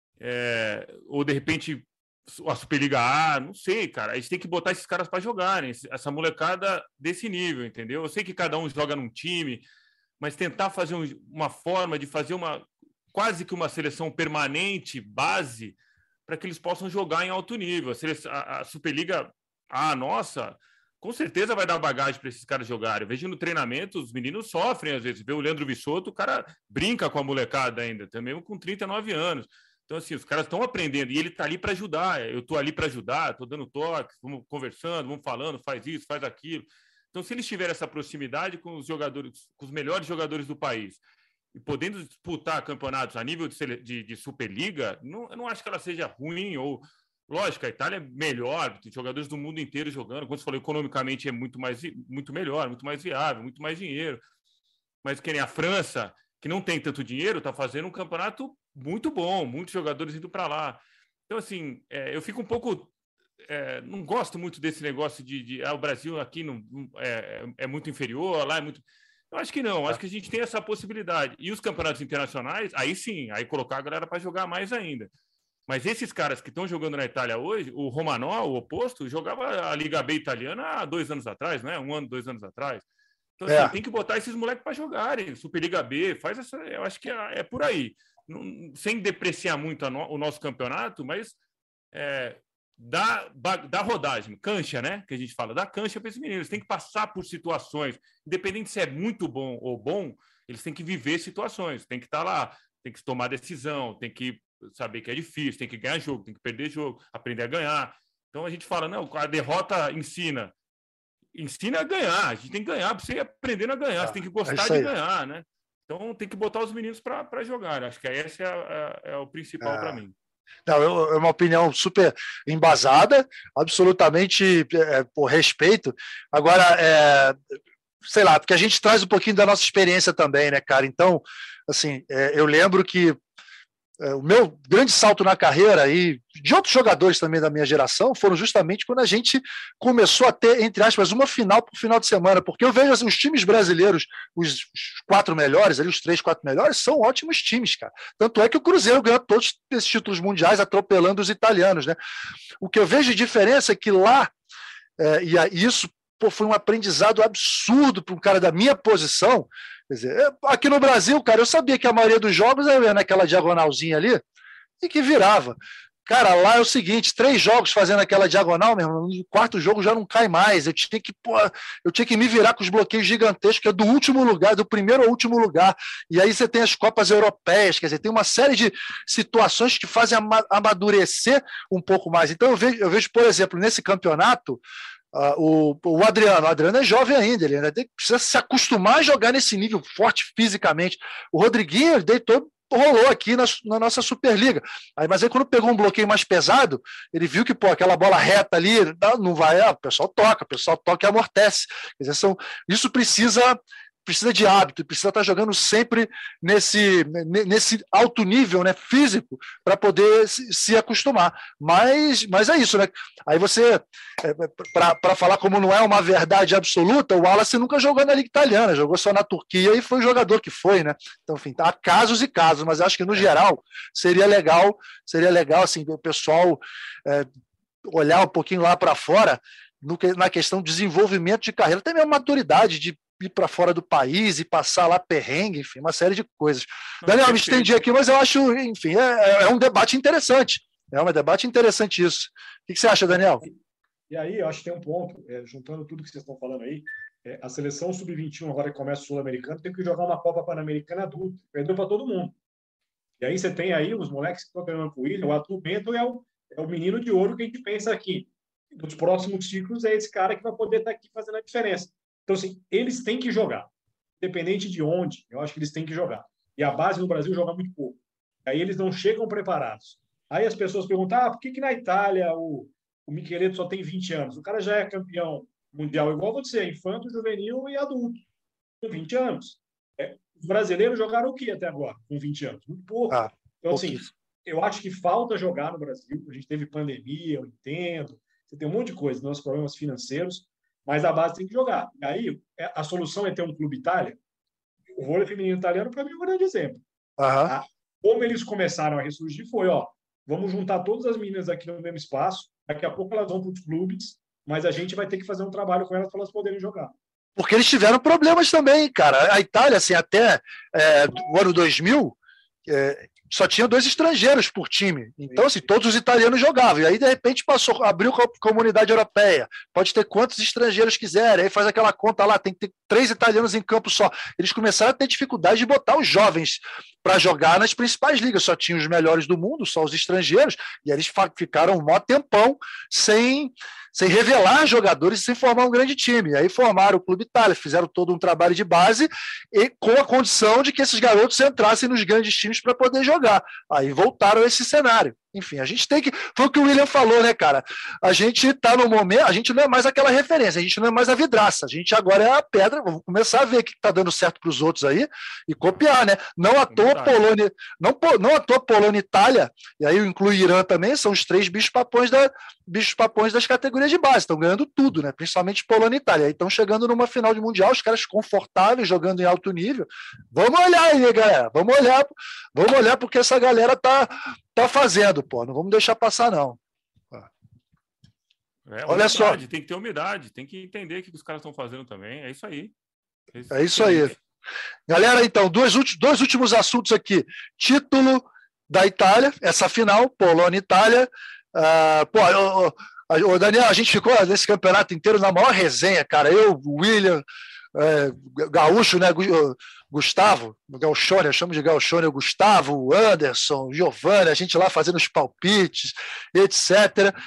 ou de repente a Superliga A, não sei, cara. A gente tem que botar esses caras para jogarem, essa molecada desse nível, entendeu? Eu sei que cada um joga num time, mas tentar fazer uma forma de fazer quase que uma seleção permanente, base, para que eles possam jogar em alto nível. A Superliga A, nossa, com certeza vai dar bagagem para esses caras jogarem. Eu vejo no treinamento, os meninos sofrem às vezes. Vê o Leandro Bissotto, o cara brinca com a molecada ainda, também com 39 anos. Então, assim, os caras estão aprendendo e ele está ali para ajudar. Eu estou ali para ajudar, estou dando toques, vamos conversando, vamos falando, faz isso, faz aquilo. Então, se eles tiverem essa proximidade com os jogadores, com os melhores jogadores do país, e podendo disputar campeonatos a nível de Superliga, eu não acho que ela seja ruim ou... Lógico, a Itália é melhor, tem jogadores do mundo inteiro jogando. Como você falou, economicamente é muito melhor, muito mais viável, muito mais dinheiro. Mas que nem a França, que não tem tanto dinheiro, está fazendo um campeonato muito bom, muitos jogadores indo para lá. Então, assim, eu fico um pouco... não gosto muito desse negócio o Brasil aqui é muito inferior, lá é muito... Eu acho que não, acho que a gente tem essa possibilidade. E os campeonatos internacionais, aí sim, aí colocar a galera para jogar mais ainda. Mas esses caras que estão jogando na Itália hoje, o Romanò, o oposto, jogava a Liga B italiana há 2 anos atrás, né? 1 ano, 2 anos atrás. Então, assim, tem que botar esses moleques para jogarem. Superliga B, faz essa... Eu acho que é por aí. Sem depreciar muito o nosso campeonato, mas dá rodagem, cancha, né? Que a gente fala, dá cancha para esses meninos. Eles têm que passar por situações, independente se é muito bom ou bom, eles têm que viver situações, tem que estar lá, tem que tomar decisão, tem que saber que é difícil, tem que ganhar jogo, tem que perder jogo, aprender a ganhar. Então a gente fala, não, a derrota ensina a ganhar, a gente tem que ganhar para você ir aprendendo a ganhar, você tem que gostar de ganhar, né? Então tem que botar os meninos para jogar. Acho que esse é o principal para mim.
Não, é uma opinião super embasada, absolutamente por respeito. Agora, sei lá, porque a gente traz um pouquinho da nossa experiência também, né, cara? Então, assim, eu lembro que o meu grande salto na carreira e de outros jogadores também da minha geração foram justamente quando a gente começou a ter, entre aspas, uma final por final de semana, porque eu vejo assim, os times brasileiros, os 4 melhores, ali, os 3, 4 melhores, são ótimos times, cara. Tanto é que o Cruzeiro ganhou todos esses títulos mundiais atropelando os italianos, né? O que eu vejo de diferença é que lá, e isso foi um aprendizado absurdo para um cara da minha posição. Quer dizer, aqui no Brasil, cara, eu sabia que a maioria dos jogos era naquela diagonalzinha ali e que virava. Cara, lá é o seguinte, 3 jogos fazendo aquela diagonal, meu irmão, no 4º jogo já não cai mais. Eu tinha que me virar com os bloqueios gigantescos, que é do último lugar, do primeiro ao último lugar. E aí você tem as Copas Europeias, quer dizer, tem uma série de situações que fazem amadurecer um pouco mais. Então eu vejo, por exemplo, nesse campeonato, o Adriano é jovem ainda, ele ainda precisa se acostumar a jogar nesse nível forte fisicamente. O Rodriguinho, ele rolou aqui na nossa Superliga. Mas aí quando pegou um bloqueio mais pesado, ele viu que aquela bola reta ali, não vai, o pessoal toca e amortece. Quer dizer, isso precisa precisa de hábito, precisa estar jogando sempre nesse alto nível, né, físico, para poder se acostumar. Mas é isso, né? Aí você, para falar como não é uma verdade absoluta, o Wallace nunca jogou na Liga Italiana, jogou só na Turquia e foi o jogador que foi, né? Então, enfim, há casos e casos, mas acho que no geral seria legal assim, o pessoal olhar um pouquinho lá para fora na questão de desenvolvimento de carreira, até mesmo maturidade de ir para fora do país e passar lá perrengue, enfim, uma série de coisas. Daniel, me estendi aqui, mas eu acho, enfim, é um debate interessante. É um debate interessante isso. O que você acha, Daniel?
E aí, eu acho que tem um ponto, juntando tudo que vocês estão falando aí, a seleção sub-21, agora que começa o Sul-Americano, tem que jogar uma Copa Pan-Americana adulta. Perdeu para todo mundo. E aí você tem aí os moleques que estão treinando com o William, o Arthur Bento é o menino de ouro que a gente pensa aqui. Nos próximos ciclos é esse cara que vai poder estar aqui fazendo a diferença. Então, assim, eles têm que jogar. Independente de onde, eu acho que eles têm que jogar. E a base no Brasil joga muito pouco. Aí eles não chegam preparados. Aí as pessoas perguntam, por que na Itália o Micheleto só tem 20 anos? O cara já é campeão mundial igual você, infanto, juvenil e adulto, com 20 anos. Os brasileiros jogaram o que até agora, com 20 anos? Muito pouco. Então, assim, eu acho que falta jogar no Brasil. A gente teve pandemia, eu entendo. Você tem um monte de coisa, nossos problemas financeiros, mas a base tem que jogar. E aí, a solução é ter um clube Itália. O vôlei feminino italiano, para mim, é um grande exemplo. Como eles começaram a ressurgir foi, vamos juntar todas as meninas aqui no mesmo espaço, daqui a pouco elas vão para os clubes, mas a gente vai ter que fazer um trabalho com elas para elas poderem jogar.
Porque eles tiveram problemas também, cara. A Itália, assim, até o ano 2000, só tinha 2 estrangeiros por time. Então, assim, todos os italianos jogavam. E aí, de repente, abriu a comunidade europeia. Pode ter quantos estrangeiros quiserem. Aí faz aquela conta lá, tem que ter 3 italianos em campo só. Eles começaram a ter dificuldade de botar os jovens para jogar nas principais ligas. Só tinham os melhores do mundo, só os estrangeiros. E aí eles ficaram um maior tempão sem revelar jogadores e sem formar um grande time. Aí formaram o Clube Itália, fizeram todo um trabalho de base e com a condição de que esses garotos entrassem nos grandes times para poder jogar. Aí voltaram a esse cenário. Enfim, a gente tem que... Foi o que o William falou, né, cara? A gente está no momento... A gente não é mais aquela referência, a gente não é mais a vidraça. A gente agora é a pedra. Vamos começar a ver o que está dando certo para os outros aí e copiar, né? Não à toa Polônia... Não à toa Polônia e Itália, e aí eu incluo Irã também, são os 3 bichos-papões das categorias de base. Estão ganhando tudo, né? Principalmente Polônia e Itália. Aí estão chegando numa final de Mundial, os caras confortáveis, jogando em alto nível. Vamos olhar aí, galera. Vamos olhar porque essa galera tá fazendo, pô. Não vamos deixar passar, não.
Olha só. Tem que ter humildade, tem que entender o que os caras estão fazendo também. É isso aí.
É isso aí. Galera, então, dois últimos assuntos aqui. Título da Itália, essa final, Polônia e Itália. Daniel, a gente ficou nesse campeonato inteiro na maior resenha, cara. Eu, o William, Gaúcho, né? Gustavo, Gauchone, eu chamo de Gauchone, o Gustavo, o Anderson, o Giovanni, a gente lá fazendo os palpites, etc.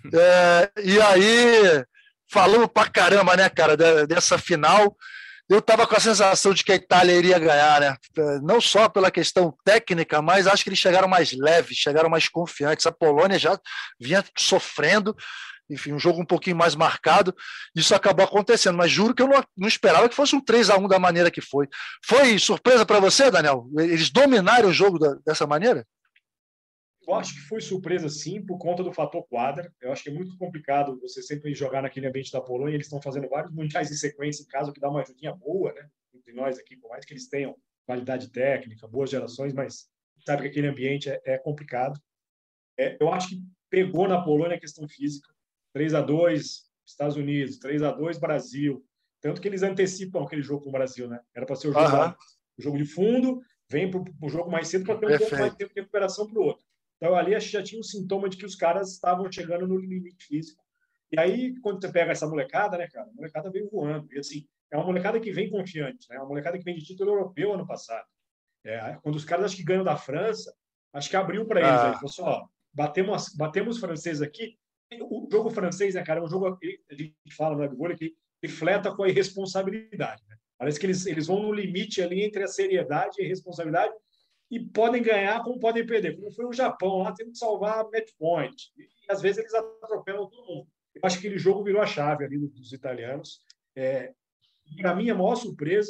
E aí, falamos pra caramba, né, cara, dessa final. Eu estava com a sensação de que a Itália iria ganhar, né? Não só pela questão técnica, mas acho que eles chegaram mais leves, chegaram mais confiantes. A Polônia já vinha sofrendo, enfim, um jogo um pouquinho mais marcado. Isso acabou acontecendo, mas juro que eu não esperava que fosse um 3-1 da maneira que foi. Foi surpresa para você, Daniel? Eles dominaram o jogo dessa maneira?
Eu acho que foi surpresa, sim, por conta do fator quadra. Eu acho que é muito complicado você sempre jogar naquele ambiente da Polônia. Eles estão fazendo vários mundiais em sequência, em caso que dá uma ajudinha boa, né? Entre nós aqui, por mais que eles tenham qualidade técnica, boas gerações, mas sabe que aquele ambiente é complicado. Eu acho que pegou na Polônia a questão física. 3-2 Estados Unidos, 3-2 Brasil. Tanto que eles antecipam aquele jogo com o Brasil, né? Era para ser o jogo de fundo, vem para o jogo mais cedo para ter um pouco mais de tempo de recuperação para o outro. Então, ali acho que já tinha um sintoma de que os caras estavam chegando no limite físico. E aí, quando você pega essa molecada, né, cara? A molecada veio voando. E, assim, é uma molecada que vem confiante, né? É uma molecada que vem de título europeu ano passado. Quando os caras, acho que ganham da França, acho que abriu para eles. Aí, falou assim, batemos os franceses aqui. O jogo francês, né, cara, é um jogo, a gente fala no webvôlei, que fleta com a irresponsabilidade, né? Parece que eles vão no limite ali entre a seriedade e a irresponsabilidade, e podem ganhar como podem perder. Como foi o Japão, lá tendo que salvar match point. E às vezes eles atropelam todo mundo. Eu acho que aquele jogo virou a chave ali dos italianos. Para mim, a maior surpresa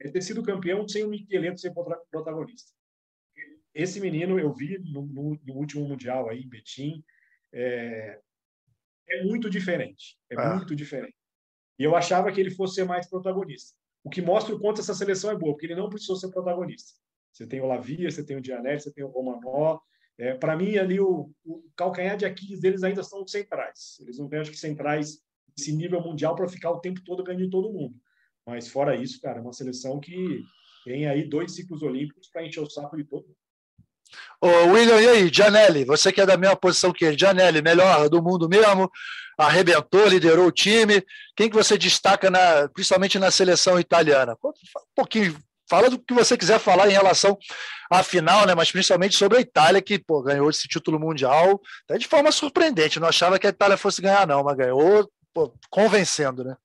é ter sido campeão sem o Micheletto ser protagonista. Esse menino eu vi no último Mundial aí, em Betim, é muito diferente. Muito diferente. E eu achava que ele fosse ser mais protagonista. O que mostra o quanto essa seleção é boa, porque ele não precisou ser protagonista. Você tem o Lavia, você tem o Gianelli, você tem o Romanó. Para mim, ali, o calcanhar de Aquiles deles ainda são centrais. Eles não têm, acho que, centrais desse nível mundial para ficar o tempo todo ganhando de todo mundo. Mas, fora isso, cara, é uma seleção que tem aí 2 ciclos olímpicos para encher o saco de todo mundo.
Ô, William, e aí, Gianelli, você que é da mesma posição que ele, Gianelli, melhor do mundo mesmo, arrebentou, liderou o time. Quem que você destaca, principalmente na seleção italiana? Um pouquinho, fala do que você quiser falar em relação à final, né? Mas principalmente sobre a Itália, que ganhou esse título mundial até de forma surpreendente. Não achava que a Itália fosse ganhar, não, mas ganhou convencendo, né?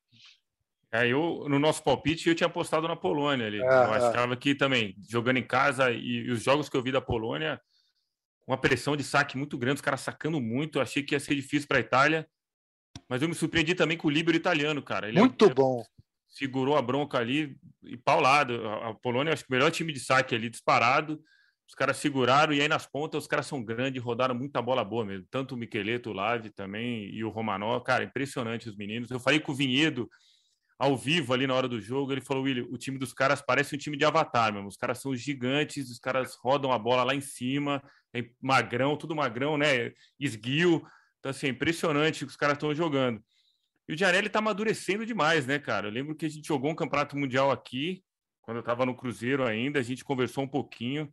No nosso palpite, eu tinha apostado na Polônia ali. Eu achava que também, jogando em casa, e os jogos que eu vi da Polônia, uma pressão de saque muito grande, os caras sacando muito, eu achei que ia ser difícil para a Itália, mas eu me surpreendi também com o líbero italiano, cara. Ele
muito bom.
Segurou a bronca ali e paulado. A Polônia, acho que o melhor time de saque ali, disparado. Os caras seguraram e aí nas pontas os caras são grandes, rodaram muita bola boa mesmo. Tanto o Micheletto, o Lavi também e o Romanó. Cara, impressionante os meninos. Eu falei com o Vinhedo ao vivo ali na hora do jogo, ele falou, William, o time dos caras parece um time de Avatar mesmo, os caras são gigantes, os caras rodam a bola lá em cima, magrão, tudo magrão, né, esguio, então assim, impressionante que os caras estão jogando. E o Gianelli tá amadurecendo demais, né, cara? Eu lembro que a gente jogou um campeonato mundial aqui, quando eu tava no Cruzeiro ainda, a gente conversou um pouquinho,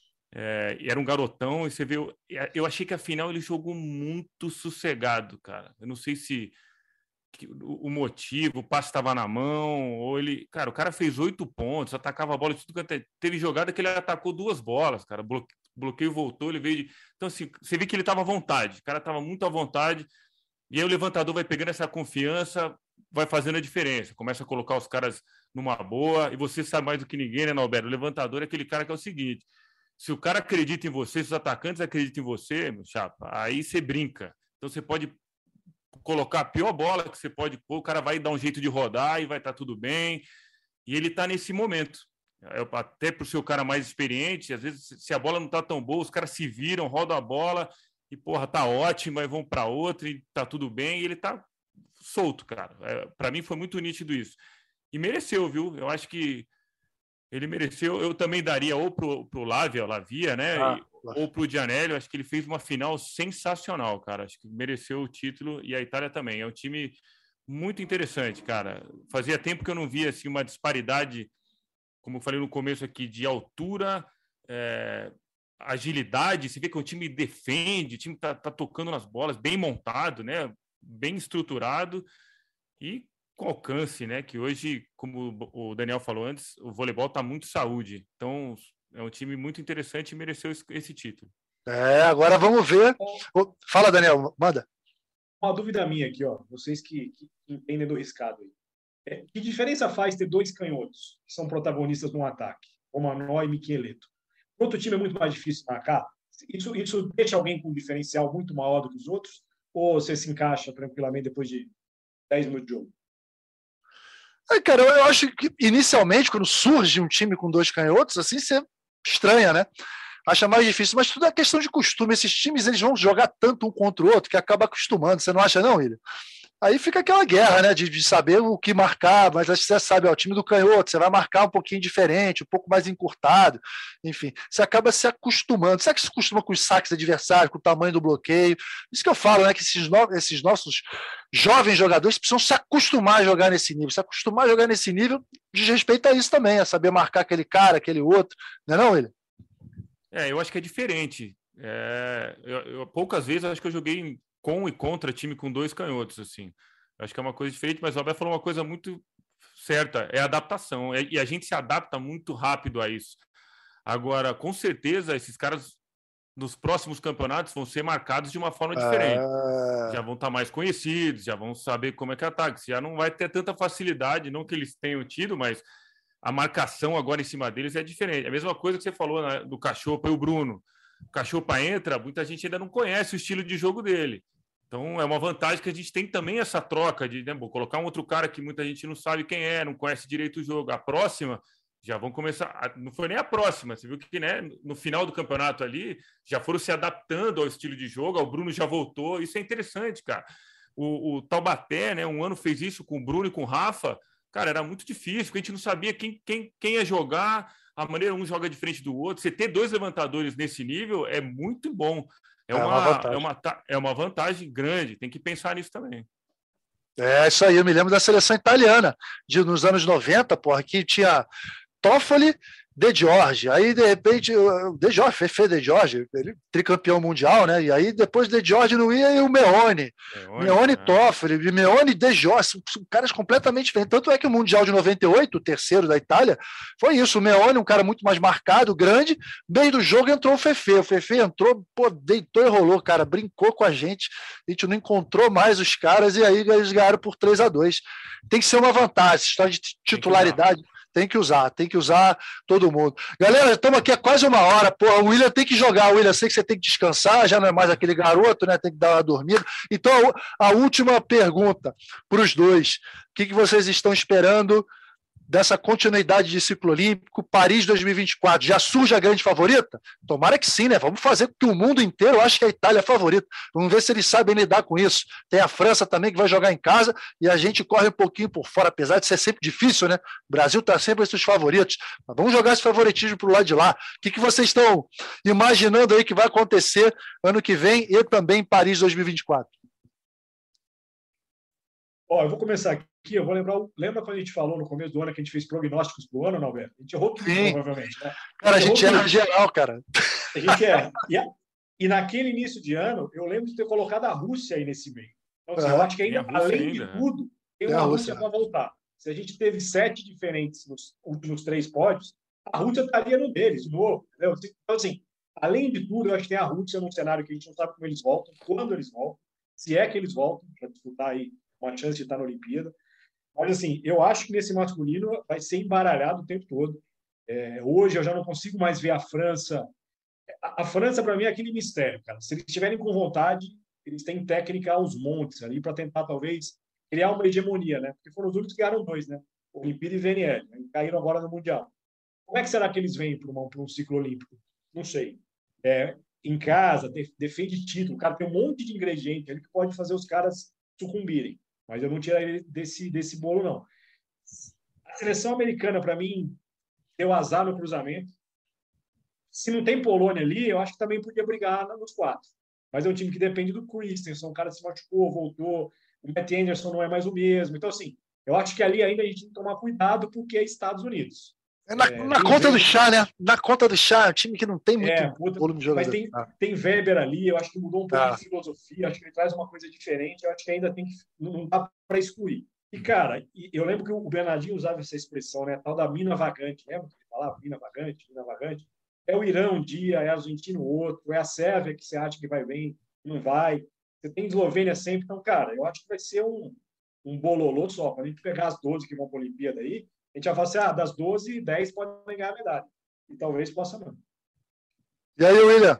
e era um garotão, e você vê, eu achei que a final ele jogou muito sossegado, cara, eu não sei se o motivo, o passe estava na mão, ou ele... Cara, o cara fez 8 pontos, atacava a bola de tudo quanto... Teve jogada que ele atacou 2 bolas, cara. Bloqueio voltou, ele veio de... Então, assim, você vê que ele estava à vontade. O cara estava muito à vontade. E aí o levantador vai pegando essa confiança, vai fazendo a diferença. Começa a colocar os caras numa boa. E você sabe mais do que ninguém, né, Norberto? O levantador é aquele cara que é o seguinte... Se o cara acredita em você, se os atacantes acreditam em você, meu chapa, aí você brinca. Então, você pode colocar a pior bola que você pode pôr, o cara vai dar um jeito de rodar e vai estar tudo bem. E ele está nesse momento. Até para o seu cara mais experiente, às vezes, se a bola não está tão boa, os caras se viram, rodam a bola e, porra, tá ótimo, aí vão para outra e tá tudo bem. E ele tá solto, cara. Para mim foi muito nítido isso. E mereceu, viu? Eu acho que ele mereceu. Eu também daria ou pro Lavia, né? Ou pro Gianelli. Eu acho que ele fez uma final sensacional, cara. Acho que mereceu o título e a Itália também. É um time muito interessante, cara. Fazia tempo que eu não via assim, uma disparidade, como eu falei no começo aqui, de altura, agilidade. Você vê que o time defende, o time tá tocando nas bolas, bem montado, né? Bem estruturado e com alcance, né? Que hoje, como o Daniel falou antes, o voleibol está muito saúde. Então, é um time muito interessante e mereceu esse título.
Agora vamos ver. Fala, Daniel, manda.
Uma dúvida minha aqui, ó. Vocês que entendem do riscado aí. Que diferença faz ter 2 canhotos que são protagonistas no ataque, Romanó e Micheletto? Outro time é muito mais difícil marcar. Isso deixa alguém com um diferencial muito maior do que os outros? Ou você se encaixa tranquilamente depois de 10 minutos de jogo?
Cara, eu acho que inicialmente, quando surge um time com 2 canhotos, assim, você estranha, né? Acha mais difícil, mas tudo é questão de costume. Esses times eles vão jogar tanto um contra o outro que acaba acostumando. Você não acha, não, William? Aí fica aquela guerra, né? De saber o que marcar, mas você sabe, o time do canhoto, você vai marcar um pouquinho diferente, um pouco mais encurtado, enfim, você acaba se acostumando. Será que se acostuma com os saques adversários, com o tamanho do bloqueio? Isso que eu falo, né? Que esses nossos jovens jogadores precisam se acostumar a jogar nesse nível. Se acostumar a jogar nesse nível diz respeito a isso também, a saber marcar aquele cara, aquele outro. Não é não, William?
Eu acho que é diferente. Poucas vezes eu acho que eu joguei com e contra time com 2 canhotos, assim. Acho que é uma coisa diferente, mas o Alberto falou uma coisa muito certa, é adaptação. E a gente se adapta muito rápido a isso. Agora, com certeza, esses caras nos próximos campeonatos vão ser marcados de uma forma diferente. Já vão estar mais conhecidos, já vão saber como é que ataca. Já não vai ter tanta facilidade, não que eles tenham tido, mas a marcação agora em cima deles é diferente. A mesma coisa que você falou, né, do Cachopa e o Bruno. O Cachopa entra, muita gente ainda não conhece o estilo de jogo dele. Então, é uma vantagem que a gente tem também essa troca de, né, colocar um outro cara que muita gente não sabe quem é, não conhece direito o jogo. A próxima já vão começar. Não foi nem a próxima, você viu que, né, no final do campeonato ali já foram se adaptando ao estilo de jogo. O Bruno já voltou, isso é interessante, cara. O Taubaté, né, um ano fez isso com o Bruno e com o Rafa. Cara, era muito difícil, porque a gente não sabia quem ia jogar, a maneira um joga diferente do outro. Você ter 2 levantadores nesse nível é muito bom. É uma vantagem grande, tem que pensar nisso também.
É isso aí, eu me lembro da seleção italiana, nos anos 90, porra, que tinha Toffoli, De Giorgi, aí de repente Fefe De Giorgi, ele tricampeão mundial, né? E aí depois De Giorgi não ia, e o Meone Toffoli, Meone, De Giorgi, são caras completamente diferentes. Tanto é que o Mundial de 98, o terceiro da Itália, foi isso, o Meone, um cara muito mais marcado, grande, meio do jogo entrou o Fefe entrou, pô, deitou e rolou, cara, brincou com a gente não encontrou mais os caras, e aí eles ganharam por 3-2. Tem que ser uma vantagem, história de titularidade. Tem que usar todo mundo. Galera, estamos aqui há quase 1 hora. Porra, o William tem que jogar. William, sei que você tem que descansar, já não é mais aquele garoto, né? Tem que dar uma dormida. Então, a última pergunta para os dois. O que vocês estão esperando dessa continuidade de ciclo olímpico? Paris 2024, já surge a grande favorita? Tomara que sim, né? Vamos fazer com que o mundo inteiro ache que a Itália é a favorita. Vamos ver se eles sabem lidar com isso. Tem a França também, que vai jogar em casa, e a gente corre um pouquinho por fora, apesar de ser sempre difícil, né? O Brasil está sempre entre os favoritos. Mas vamos jogar esse favoritismo para o lado de lá. O que vocês estão imaginando aí que vai acontecer ano que vem e também em Paris 2024?
Eu vou começar aqui, eu vou lembrar. Lembra quando a gente falou no começo do ano que a gente fez prognósticos pro ano, Norberto? A gente errou tudo, provavelmente, né?
Cara, a gente erra geral, cara.
A gente erra. E naquele início de ano, eu lembro de ter colocado a Rússia aí nesse meio. Então, assim, eu acho que ainda, além de tudo, tem uma Rússia para voltar. Se a gente teve 7 diferentes nos últimos 3 pódios, a Rússia estaria no deles, de novo. Entendeu? Então, assim, além de tudo, eu acho que tem a Rússia num cenário que a gente não sabe como eles voltam, quando eles voltam, se é que eles voltam, para disputar aí uma chance de estar na Olimpíada. Mas, assim, eu acho que nesse masculino vai ser embaralhado o tempo todo. Hoje eu já não consigo mais ver a França. A França, para mim, é aquele mistério, cara. Se eles estiverem com vontade, eles têm técnica aos montes ali para tentar, talvez, criar uma hegemonia, né? Porque foram os únicos que ganharam 2, né? Olimpíada e VNL. Né? Caíram agora no Mundial. Como é que será que eles vêm para um ciclo olímpico? Não sei. Em casa, defende título. O cara tem um monte de ingrediente ali que pode fazer os caras sucumbirem. Mas eu não tiraria desse bolo, não. A seleção americana, para mim, deu azar no cruzamento. Se não tem Polônia ali, eu acho que também podia brigar nos 4. Mas é um time que depende do Christensen. O cara se machucou, voltou. O Matt Anderson não é mais o mesmo. Então, assim, eu acho que ali ainda a gente tem que tomar cuidado porque é Estados Unidos.
Na conta do chá, né? Na conta do chá, um time que não tem muito volume de jogador.
Mas tem Weber ali, eu acho que mudou um pouco de filosofia, acho que ele traz uma coisa diferente, eu acho que ainda não dá para excluir. E, cara, eu lembro que o Bernardinho usava essa expressão, né? Tal da mina vagante, lembra que ele falava? Mina vagante, mina vagante. É o Irã um dia, é a Argentina o outro, é a Sérvia que você acha que vai bem, não vai. Você tem Eslovênia sempre. Então, cara, eu acho que vai ser um bololô só. Para a gente pegar as 12 que vão para a Olimpíada aí, a gente vai falar assim, das 12, 10 podem ganhar a medalha. E talvez possa não.
E aí, William?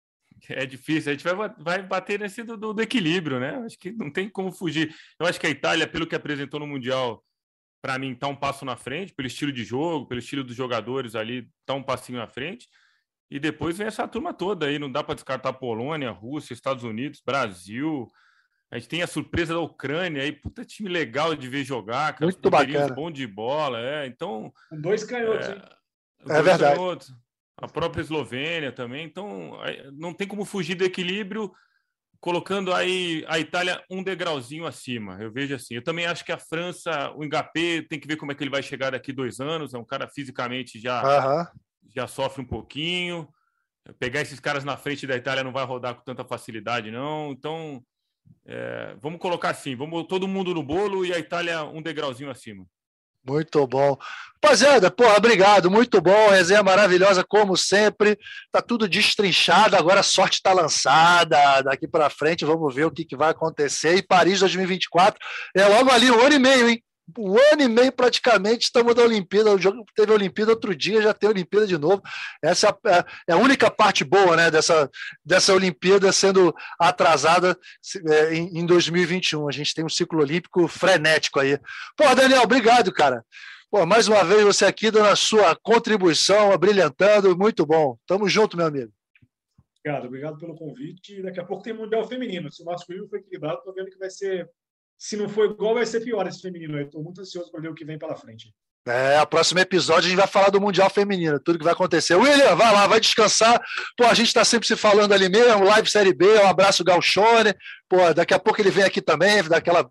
É difícil, a gente vai bater nesse do equilíbrio, né? Acho que não tem como fugir. Eu acho que a Itália, pelo que apresentou no Mundial, para mim, está um passo na frente, pelo estilo de jogo, pelo estilo dos jogadores ali, está um passinho na frente. E depois vem essa turma toda aí, não dá para descartar Polônia, Rússia, Estados Unidos, Brasil. A gente tem a surpresa da Ucrânia aí, puta time legal de ver jogar, cara.
Muito bacana.
Bom de bola, então...
Com 2 canhotos, hein?
É verdade.
Canhotos, a própria Eslovênia também, então não tem como fugir do equilíbrio, colocando aí a Itália um degrauzinho acima, eu vejo assim. Eu também acho que a França, o Mbappé, tem que ver como é que ele vai chegar daqui 2 anos, é um cara fisicamente já sofre um pouquinho, pegar esses caras na frente da Itália não vai rodar com tanta facilidade, não, então... vamos colocar assim, vamos todo mundo no bolo e a Itália um degrauzinho acima.
Muito bom. Rapaziada, porra, obrigado, muito bom, resenha maravilhosa como sempre, tá tudo destrinchado, agora a sorte está lançada, daqui para frente vamos ver o que vai acontecer, e Paris 2024 é logo ali, 1 ano e meio, hein? 1 ano e meio praticamente, estamos da Olimpíada, o jogo teve a Olimpíada outro dia, já tem a Olimpíada de novo, essa é a única parte boa, né, dessa Olimpíada sendo atrasada em 2021, a gente tem um ciclo olímpico frenético aí. Pô, Daniel, obrigado, cara. Pô, mais uma vez você aqui dando a sua contribuição, abrilhantando, muito bom. Tamo junto, meu amigo.
Obrigado pelo convite. Daqui a pouco tem Mundial Feminino. Se o masculino foi equilibrado, estou vendo que vai ser, se não for igual, vai ser pior esse feminino. Estou muito ansioso para ver o que vem pela frente.
O próximo episódio a gente vai falar do Mundial Feminino, tudo que vai acontecer. William, vai lá, vai descansar. Pô, a gente está sempre se falando ali mesmo, Live Série B, um abraço Gauchone. Pô, daqui a pouco ele vem aqui também, aquela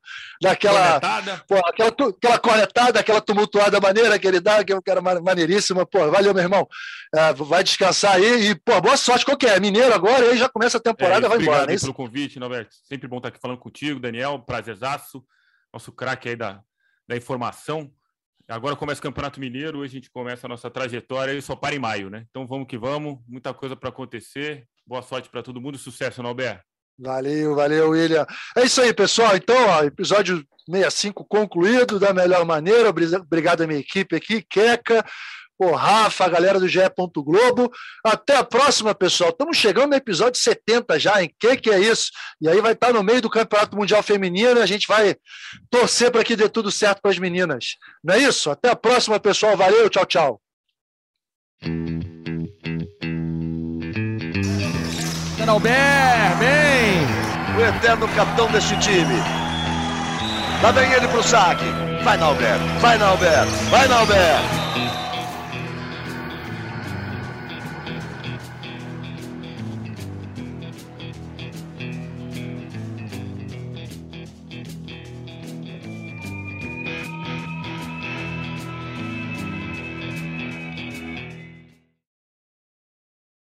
cornetada, aquela tumultuada maneira que ele dá, que eu quero maneiríssima. Pô, valeu, meu irmão. Vai descansar aí e, pô, boa sorte. Qual que é? Mineiro agora, e aí já começa a temporada, vai embora, né?
Obrigado pelo convite, Norberto. Sempre bom estar aqui falando contigo, Daniel. Prazerzaço. Nosso craque aí da informação. Agora começa o Campeonato Mineiro, hoje a gente começa a nossa trajetória e só para em maio, né? Então vamos que vamos, muita coisa para acontecer. Boa sorte para todo mundo, sucesso, Norberto.
Valeu, William. É isso aí, pessoal. Então, episódio 65 concluído da melhor maneira. Obrigado à minha equipe aqui, Queca, o Rafa, a galera do GE. Globo. Até a próxima, pessoal. Estamos chegando no episódio 70 já, hein? Que é isso? E aí vai estar no meio do Campeonato Mundial Feminino e a gente vai torcer para que dê tudo certo para as meninas. Não é isso? Até a próxima, pessoal. Valeu, tchau, tchau.
Albert, bem!
O eterno capitão deste time. Lá vem ele pro saque. Vai, Nalber! Vai, Nalber! Vai, Nalber!